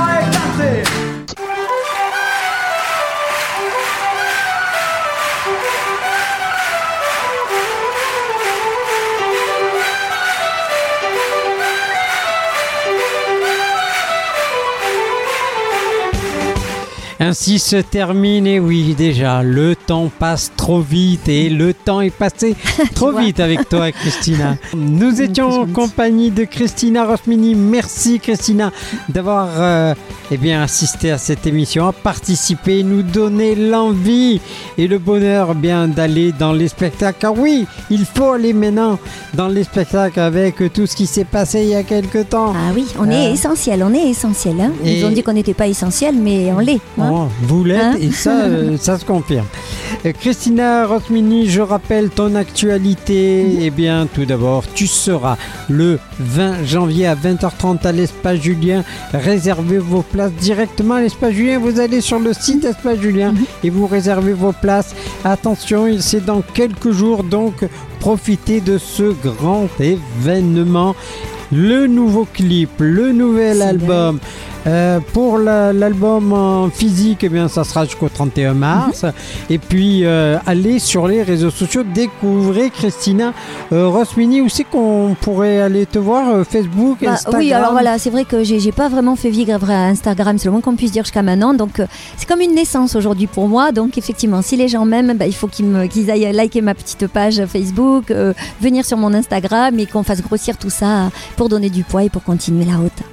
Ainsi se termine, et oui, déjà, le temps passe trop vite et le temps est passé trop vite avec toi, Christina. Nous étions en compagnie de Christina Rosmini. Merci, Christina, d'avoir assisté à cette émission, à participer, nous donner l'envie et le bonheur bien d'aller dans les spectacles. Car oui, il faut aller maintenant dans les spectacles avec tout ce qui s'est passé il y a quelque temps. Ah oui, on est essentiel, on est essentiel. Hein. Ils ont dit qu'on n'était pas essentiel, mais on l'est. Hein. Oh, vous l'êtes, et ça, ça se confirme. Christina Rosmini, je rappelle ton actualité. Eh bien, tout d'abord, tu seras le 20 janvier à 20h30 à l'Espace Julien. Réservez vos places directement à l'Espace Julien. Vous allez sur le site Espace Julien et vous réservez vos places. Attention, c'est dans quelques jours, donc profitez de ce grand événement. Le nouveau clip, le nouvel album. Pour l'album en physique, eh bien, ça sera jusqu'au 31 mars. Et puis, allez sur les réseaux sociaux, découvrez Christina Rosmini. Où c'est qu'on pourrait aller te voir? Facebook, Instagram? Oui, alors voilà, c'est vrai que j'ai pas vraiment fait vivre à Instagram, c'est le moins qu'on puisse dire jusqu'à maintenant. Donc, c'est comme une naissance aujourd'hui pour moi. Donc, effectivement, si les gens m'aiment, il faut qu'ils aillent liker ma petite page Facebook, venir sur mon Instagram et qu'on fasse grossir tout ça pour donner du poids et pour continuer la route.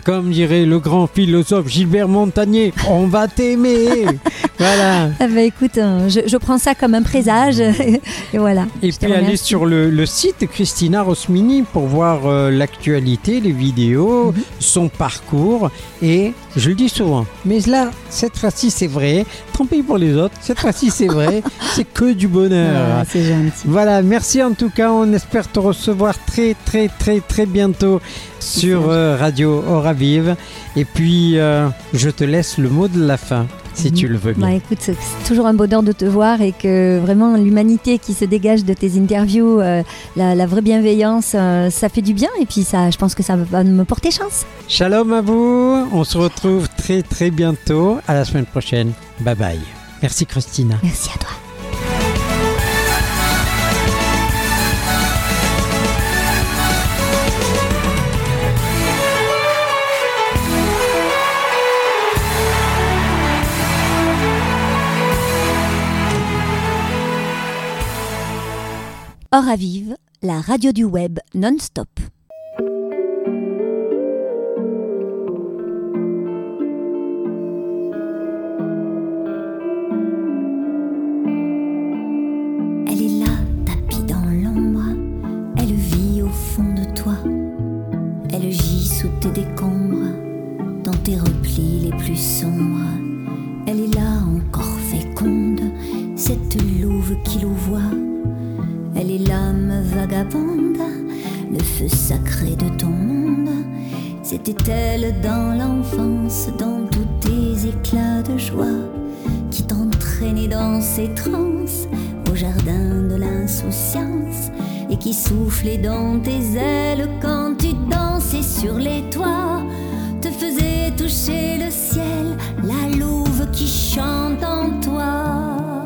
Comme dirait le grand philosophe Gilbert Montagnier, on va t'aimer. Voilà. Ah bah écoute, je prends ça comme un présage et voilà. Et puis allez sur le site Christina Rosmini pour voir l'actualité, les vidéos, son parcours. Et je le dis souvent, mais là, cette fois-ci c'est vrai, tant pis pour les autres, cette fois-ci c'est vrai, c'est que du bonheur. Ah, c'est gentil. Voilà, merci en tout cas, on espère te recevoir très très très très bientôt sur Radio Hora Vive. Et puis je te laisse le mot de la fin. Si tu le veux bien. Bah, écoute, c'est toujours un bonheur de te voir et que vraiment l'humanité qui se dégage de tes interviews, la vraie bienveillance, ça fait du bien et puis ça, je pense que ça va me porter chance. Shalom à vous, on se retrouve très très bientôt, à la semaine prochaine. Bye bye. Merci Christina. Merci à toi. Hora Vive, la radio du web non-stop. Elle est là, tapie dans l'ombre, elle vit au fond de toi, elle gît sous tes décombres, dans tes replis les plus sombres. Elle est là encore féconde, cette louve qui louvoie. Elle est l'âme vagabonde, le feu sacré de ton monde. C'était elle dans l'enfance, dans tous tes éclats de joie, qui t'entraînait dans ses transes, au jardin de l'insouciance, et qui soufflait dans tes ailes quand tu dansais sur les toits, te faisait toucher le ciel, la louve qui chante en toi.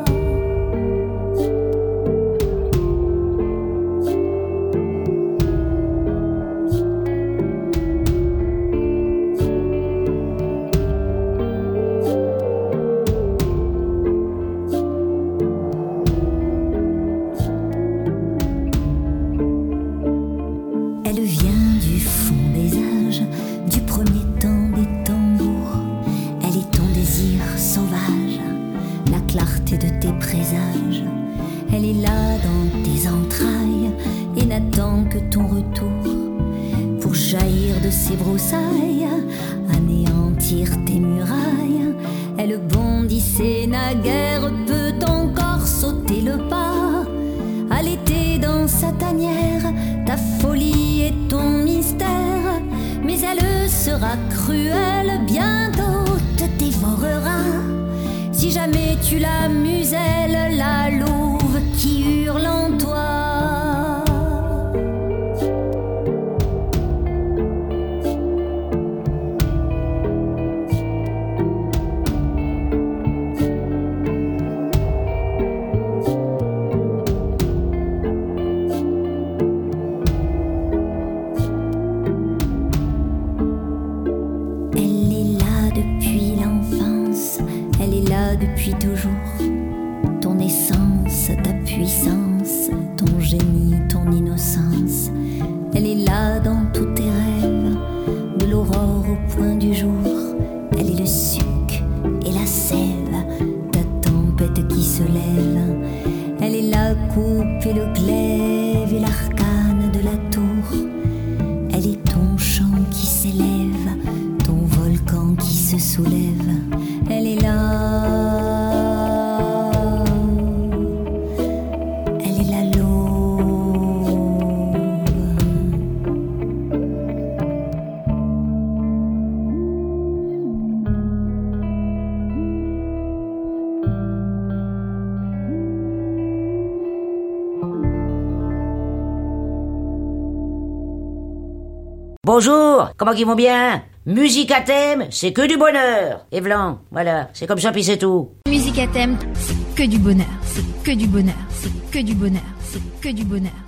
Anéantir tes murailles, elle bondissait naguère, peut encore sauter le pas, allaiter dans sa tanière, ta folie et ton mystère, mais elle sera cruelle, bientôt te dévorera, si jamais tu la muselles, la louve qui hurle en toi. Depuis toujours, ton essence, ta puissance, ton génie, ton innocence, elle est là dans tous tes rêves, de l'aurore au point du jour, elle est le suc et la sève, ta tempête qui se lève, elle est la coupe et le glaive et l'arcane de la tour, elle est ton chant qui s'élève, ton volcan qui se soulève, elle est là. Bonjour, comment qu'ils vont bien? Musique à thème, c'est que du bonheur. Evlan, voilà, c'est comme ça puis c'est tout. Musique à thème, c'est que du bonheur, c'est que du bonheur, c'est que du bonheur, c'est que du bonheur.